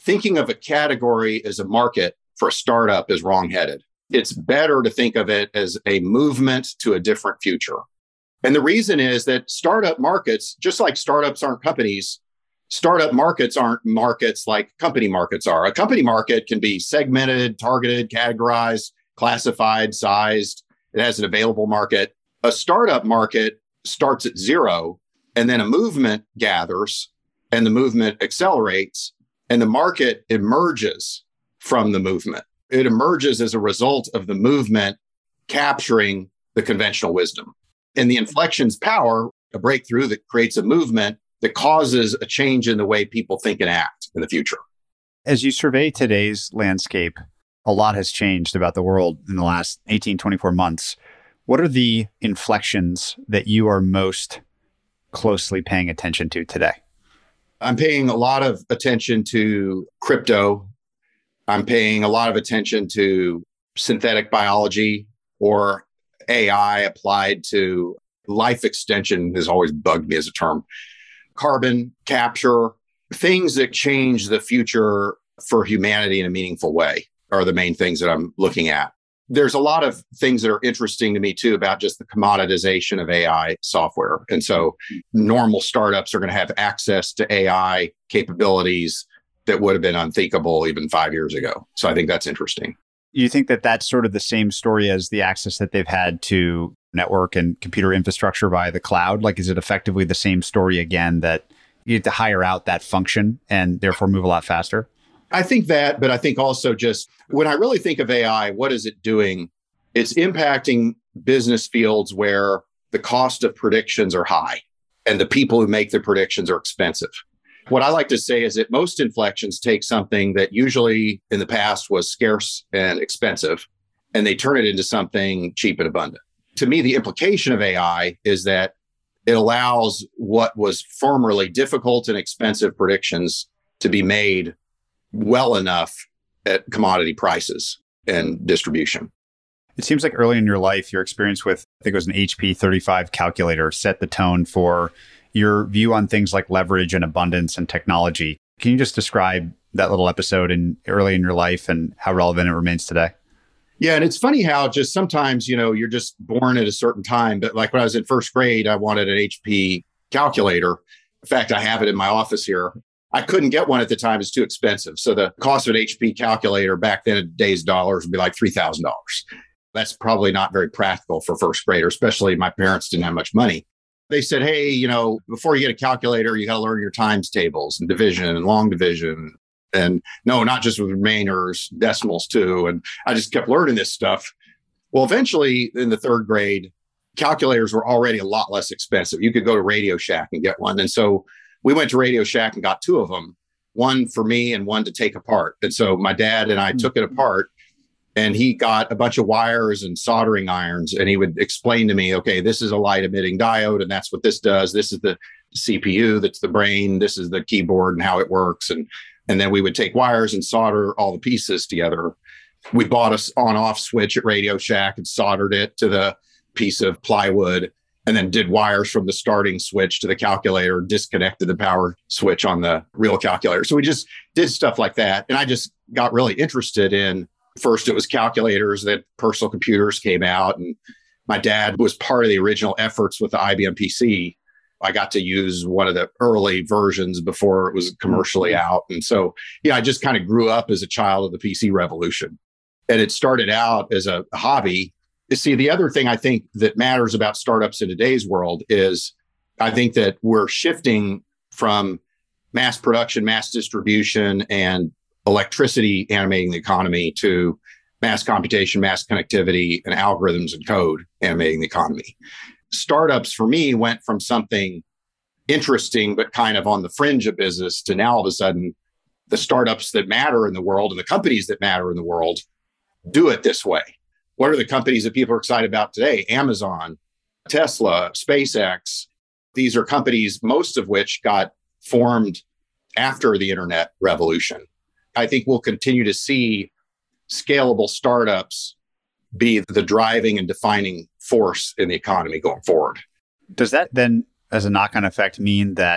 thinking of a category as a market for a startup is wrongheaded. It's better to think of it as a movement to a different future. And the reason is that startup markets, just like startups aren't companies, startup markets aren't markets like company markets are. A company market can be segmented, targeted, categorized, classified, sized. It has an available market. A startup market starts at zero, and then a movement gathers, and the movement accelerates, and the market emerges from the movement. It emerges as a result of the movement capturing the conventional wisdom. And the inflection's power, a breakthrough that creates a movement that causes a change in the way people think and act in the future. As you survey today's landscape, a lot has changed about the world in the last 18, 24 months. What are the inflections that you are most closely paying attention to today? I'm paying a lot of attention to crypto. I'm paying a lot of attention to synthetic biology, or AI applied to life extension has always bugged me as a term. Carbon capture, things that change the future for humanity in a meaningful way are the main things that I'm looking at. There's a lot of things that are interesting to me too about just the commoditization of AI software. And so normal startups are going to have access to AI capabilities that would have been unthinkable even 5 years ago. So I think that's interesting. You think that that's sort of the same story as the access that they've had to network and computer infrastructure via the cloud? Like, is it effectively the same story again, that you have to hire out that function and therefore move a lot faster? I think that, but I think also just when I really think of AI, what is it doing? It's impacting business fields where the cost of predictions are high and the people who make the predictions are expensive. What I like to say is that most inflections take something that usually in the past was scarce and expensive, and they turn it into something cheap and abundant. To me, the implication of AI is that it allows what was formerly difficult and expensive predictions to be made well enough at commodity prices and distribution. It seems like early in your life, your experience with, I think it was an HP 35 calculator, set the tone for your view on things like leverage and abundance and technology. Can you just describe that little episode early in your life and how relevant it remains today? Yeah. And it's funny how just sometimes, you're just born at a certain time. But like when I was in first grade, I wanted an HP calculator. In fact, I have it in my office here. I couldn't get one at the time. It's too expensive. So the cost of an HP calculator back then in today's dollars would be like $3,000. That's probably not very practical for first grader, especially my parents didn't have much money. They said, hey, before you get a calculator, you got to learn your times tables and division and long division. And no, not just with remainders, decimals too. And I just kept learning this stuff. Well, eventually in the third grade, calculators were already a lot less expensive. You could go to Radio Shack and get one. And so we went to Radio Shack and got two of them, one for me and one to take apart. And so my dad and I took it apart, and he got a bunch of wires and soldering irons, and he would explain to me, okay, this is a light emitting diode, and that's what this does. This is the CPU, that's the brain. This is the keyboard and how it works. And then we would take wires and solder all the pieces together. We bought a on-off switch at Radio Shack and soldered it to the piece of plywood, and then did wires from the starting switch to the calculator, disconnected the power switch on the real calculator. So we just did stuff like that. And I just got really interested in, first it was calculators, then personal computers came out. And my dad was part of the original efforts with the IBM PC. I got to use one of the early versions before it was commercially out. And so, I just kind of grew up as a child of the PC revolution. And it started out as a hobby. You see, the other thing I think that matters about startups in today's world is I think that we're shifting from mass production, mass distribution, and electricity animating the economy to mass computation, mass connectivity, and algorithms and code animating the economy. Startups for me went from something interesting, but kind of on the fringe of business, to now all of a sudden, the startups that matter in the world and the companies that matter in the world do it this way. What are the companies that people are excited about today? Amazon, Tesla, SpaceX. These are companies, most of which got formed after the internet revolution. I think we'll continue to see scalable startups be the driving and defining force in the economy going forward. Does that then, as a knock-on effect, mean that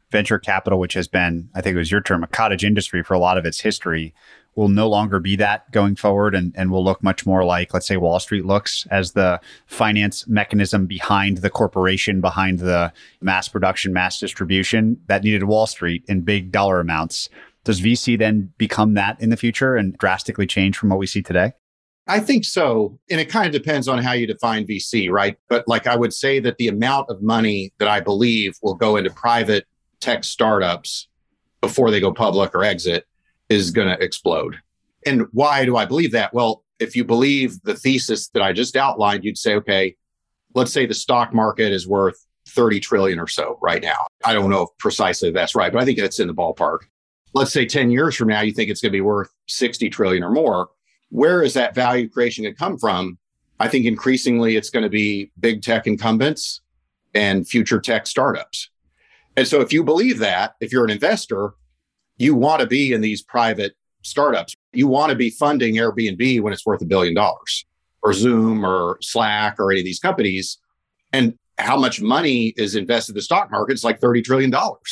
venture capital, which has been, I think it was your term, a cottage industry for a lot of its history, will no longer be that going forward and will look much more like, let's say, Wall Street looks as the finance mechanism behind the corporation, behind the mass production, mass distribution that needed Wall Street in big dollar amounts. Does VC then become that in the future and drastically change from what we see today? I think so. And it kind of depends on how you define VC, right? But like I would say that the amount of money that I believe will go into private tech startups before they go public or exit is going to explode. And why do I believe that? Well, if you believe the thesis that I just outlined, you'd say, okay, let's say the stock market is worth 30 trillion or so right now. I don't know if precisely that's right, but I think it's in the ballpark. Let's say 10 years from now, you think it's going to be worth 60 trillion or more. Where is that value creation going to come from? I think increasingly it's going to be big tech incumbents and future tech startups. And so if you believe that, if you're an investor, you want to be in these private startups. You want to be funding Airbnb when it's worth $1 billion, or Zoom or Slack or any of these companies. And how much money is invested in the stock market? It's like $30 trillion.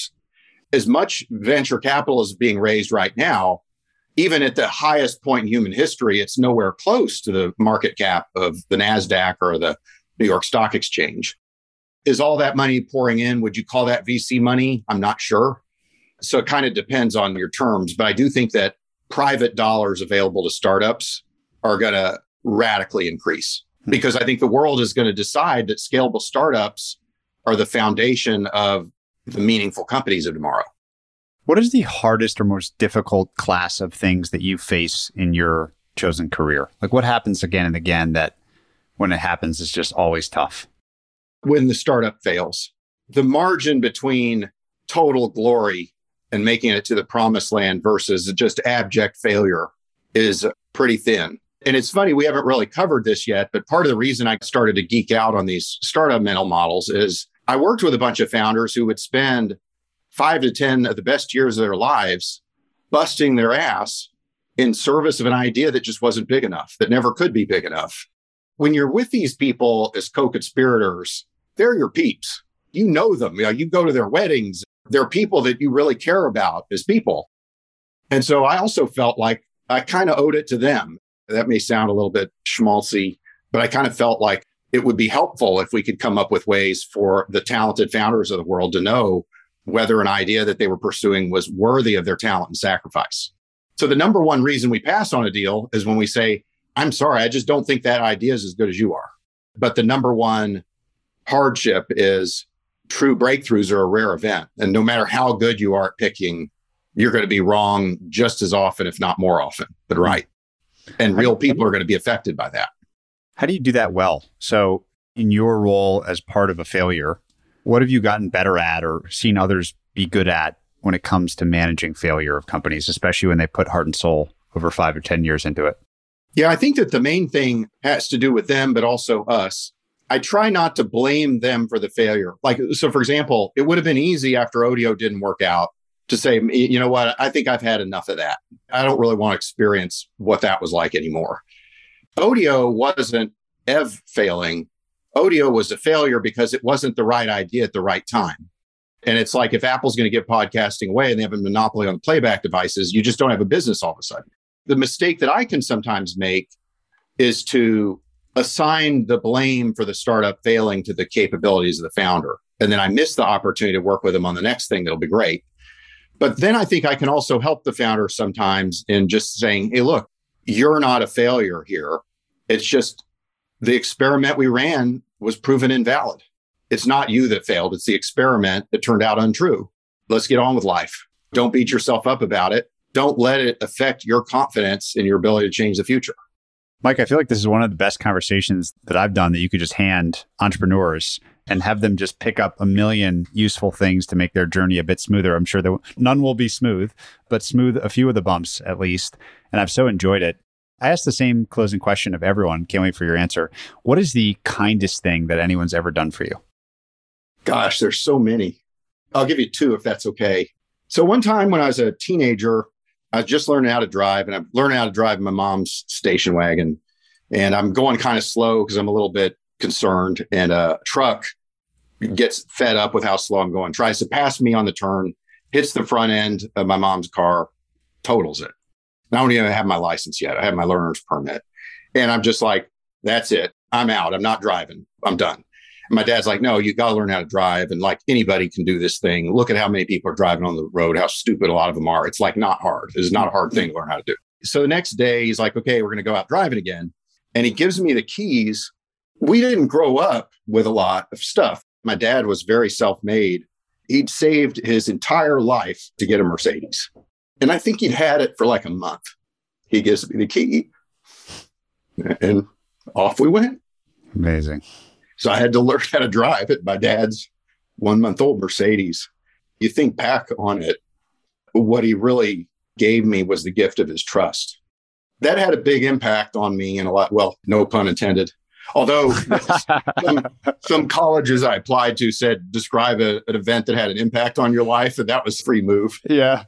As much venture capital is being raised right now, even at the highest point in human history, it's nowhere close to the market cap of the NASDAQ or the New York Stock Exchange. Is all that money pouring in? Would you call that VC money? I'm not sure. So it kind of depends on your terms. But I do think that private dollars available to startups are going to radically increase because I think the world is going to decide that scalable startups are the foundation of the meaningful companies of tomorrow. What is the hardest or most difficult class of things that you face in your chosen career? Like what happens again and again that when it happens, is just always tough? When the startup fails, the margin between total glory and making it to the promised land versus just abject failure is pretty thin. And it's funny, we haven't really covered this yet, but part of the reason I started to geek out on these startup mental models is I worked with a bunch of founders who would spend 5 to 10 of the best years of their lives busting their ass in service of an idea that just wasn't big enough, that never could be big enough. When you're with these people as co-conspirators, they're your peeps. You know them. You go to their weddings. They're people that you really care about as people. And so I also felt like I kind of owed it to them. That may sound a little bit schmaltzy, but I kind of felt like it would be helpful if we could come up with ways for the talented founders of the world to know whether an idea that they were pursuing was worthy of their talent and sacrifice. So the number one reason we pass on a deal is when we say, I'm sorry, I just don't think that idea is as good as you are. But the number one hardship is true breakthroughs are a rare event. And no matter how good you are at picking, you're going to be wrong just as often, if not more often, but right. And real people are going to be affected by that. How do you do that well? So in your role as part of a failure, what have you gotten better at or seen others be good at when it comes to managing failure of companies, especially when they put heart and soul over 5 or 10 years into it? Yeah, I think that the main thing has to do with them, but also us. I try not to blame them for the failure. So for example, it would have been easy after Odeo didn't work out to say, you know what, I think I've had enough of that. I don't really want to experience what that was like anymore. Odeo wasn't Ev failing. Odeo was a failure because it wasn't the right idea at the right time. And it's like if Apple's going to give podcasting away and they have a monopoly on the playback devices, you just don't have a business all of a sudden. The mistake that I can sometimes make is to assign the blame for the startup failing to the capabilities of the founder. And then I miss the opportunity to work with them on the next thing that'll be great. But then I think I can also help the founder sometimes in just saying, hey, look, you're not a failure here. It's just the experiment we ran was proven invalid. It's not you that failed. It's the experiment that turned out untrue. Let's get on with life. Don't beat yourself up about it. Don't let it affect your confidence in your ability to change the future. Mike, I feel like this is one of the best conversations that I've done that you could just hand entrepreneurs and have them just pick up a million useful things to make their journey a bit smoother. I'm sure that none will be smooth, but smooth a few of the bumps at least. And I've so enjoyed it. I asked the same closing question of everyone. Can't wait for your answer. What is the kindest thing that anyone's ever done for you? Gosh, there's so many. I'll give you 2 if that's okay. So one time when I was a teenager, I was just learning how to drive, and I'm learning how to drive my mom's station wagon. And I'm going kind of slow because I'm a little bit concerned. And a truck gets fed up with how slow I'm going, tries to pass me on the turn, hits the front end of my mom's car, totals it. I don't even have my license yet. I have my learner's permit. And I'm just like, that's it. I'm out. I'm not driving. I'm done. And my dad's like, no, you got to learn how to drive. And like anybody can do this thing. Look at how many people are driving on the road, how stupid a lot of them are. It's like not hard. It's not a hard thing to learn how to do. So the next day he's like, okay, we're going to go out driving again. And he gives me the keys. We didn't grow up with a lot of stuff. My dad was very self-made. He'd saved his entire life to get a Mercedes. And I think he'd had it for like a month. He gives me the key and off we went. Amazing. So I had to learn how to drive it. My dad's 1-month-old Mercedes. You think back on it, what he really gave me was the gift of his trust. That had a big impact on me in a lot. Well, no pun intended. Although some colleges I applied to said, describe an event that had an impact on your life. And that was free move. Yeah.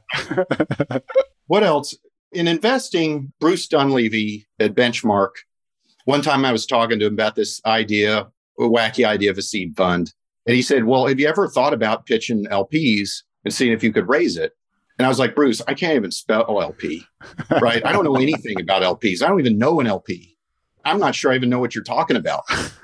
What else? In investing, Bruce Dunleavy at Benchmark, one time I was talking to him about this idea, a wacky idea of a seed fund. And he said, well, have you ever thought about pitching LPs and seeing if you could raise it? And I was like, Bruce, I can't even spell LP, right? I don't know anything about LPs. I don't even know an LP. I'm not sure I even know what you're talking about.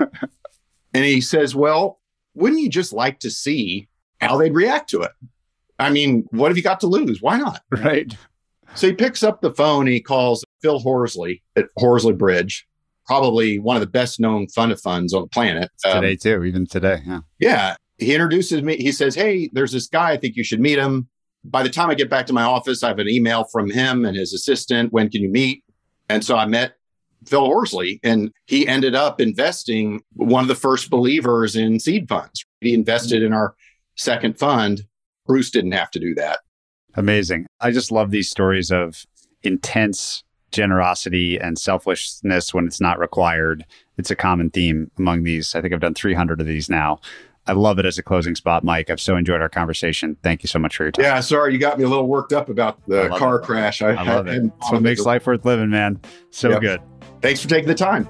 And he says, well, wouldn't you just like to see how they'd react to it? I mean, what have you got to lose? Why not? Right. So he picks up the phone and he calls Phil Horsley at Horsley Bridge, probably one of the best known fund of funds on the planet. Today too, even today. Yeah. Yeah. He introduces me. He says, hey, there's this guy. I think you should meet him. By the time I get back to my office, I have an email from him and his assistant. When can you meet? And so I met Phil Horsley, and he ended up investing, one of the first believers in seed funds. He invested in our second fund. Bruce didn't have to do that. Amazing. I just love these stories of intense generosity and selflessness when it's not required. It's a common theme among these. I think I've done 300 of these now. I love it as a closing spot, Mike. I've so enjoyed our conversation. Thank you so much for your time. Yeah, sorry, you got me a little worked up about the car crash. I love it. That's what makes life worth living, man. So good. Thanks for taking the time.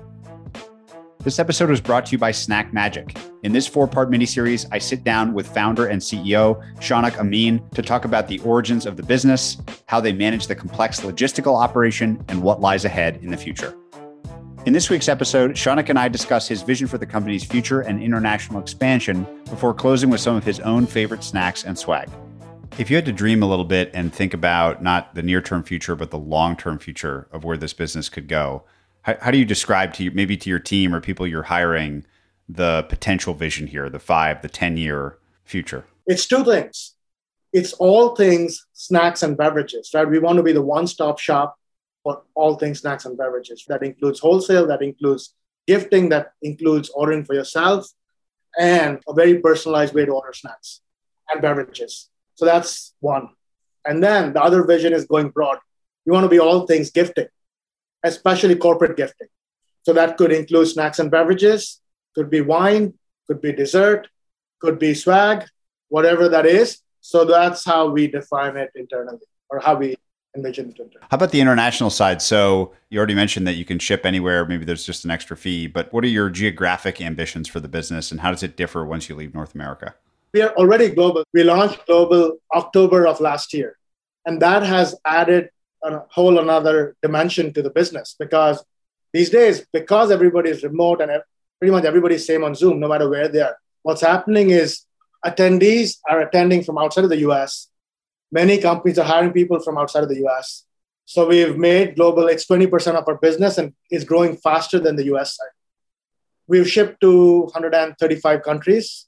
This episode was brought to you by Snack Magic. In this 4-part miniseries, I sit down with founder and CEO Shaunak Amin to talk about the origins of the business, how they manage the complex logistical operation, and what lies ahead in the future. In this week's episode, Shaunak and I discuss his vision for the company's future and international expansion before closing with some of his own favorite snacks and swag. If you had to dream a little bit and think about not the near-term future, but the long-term future of where this business could go, how do you describe to you, maybe to your team or people you're hiring, the potential vision here, the 5, the 10-year future? It's 2 things. It's all things snacks and beverages, right? We want to be the one-stop shop for all things snacks and beverages. That includes wholesale, that includes gifting, that includes ordering for yourself, and a very personalized way to order snacks and beverages. So that's one. And then the other vision is going broad. We want to be all things gifting, especially corporate gifting. So that could include snacks and beverages, could be wine, could be dessert, could be swag, whatever that is. So that's how we define it internally, or how we envision it internally. How about the international side? So you already mentioned that you can ship anywhere. Maybe there's just an extra fee, but what are your geographic ambitions for the business, and how does it differ once you leave North America? We are already global. We launched global October of last year, and that has added a whole another dimension to the business, because these days, because everybody is remote and pretty much everybody's same on Zoom, no matter where they are, what's happening is attendees are attending from outside of the US. Many companies are hiring people from outside of the US. So we've made global, it's 20% of our business and is growing faster than the US side. We've shipped to 135 countries.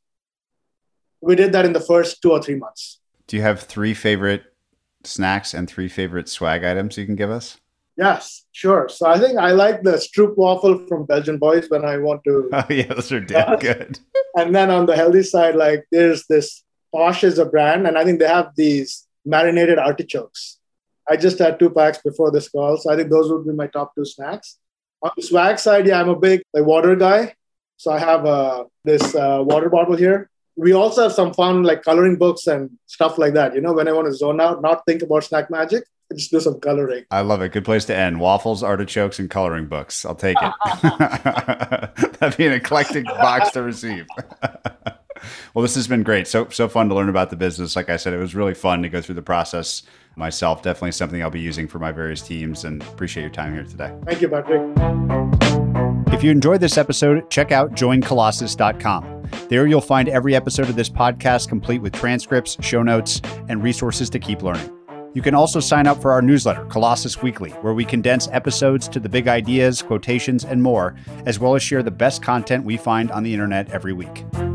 We did that in the first 2 or 3 months. Do you have 3 favorite snacks and 3 favorite swag items you can give us? Yes, sure. So I think I like the Stroop waffle from Belgian Boys when I want to. Oh yeah, those are damn good. And then on the healthy side, like there's this Posh is a brand, and I think they have these marinated artichokes. I just had 2 packs before this call, so I think those would be my top 2 snacks. On the swag side, yeah, I'm a big water guy. So I have this water bottle here. We also have some fun coloring books and stuff like that. You know, when I want to zone out, not think about Snack Magic, I just do some coloring. I love it. Good place to end. Waffles, artichokes, and coloring books. I'll take it. That'd be an eclectic box to receive. Well, this has been great. So fun to learn about the business. Like I said, it was really fun to go through the process myself. Definitely something I'll be using for my various teams, and appreciate your time here today. Thank you, Patrick. If you enjoyed this episode, check out joincolossus.com. There you'll find every episode of this podcast complete with transcripts, show notes, and resources to keep learning. You can also sign up for our newsletter, Colossus Weekly, where we condense episodes to the big ideas, quotations, and more, as well as share the best content we find on the internet every week.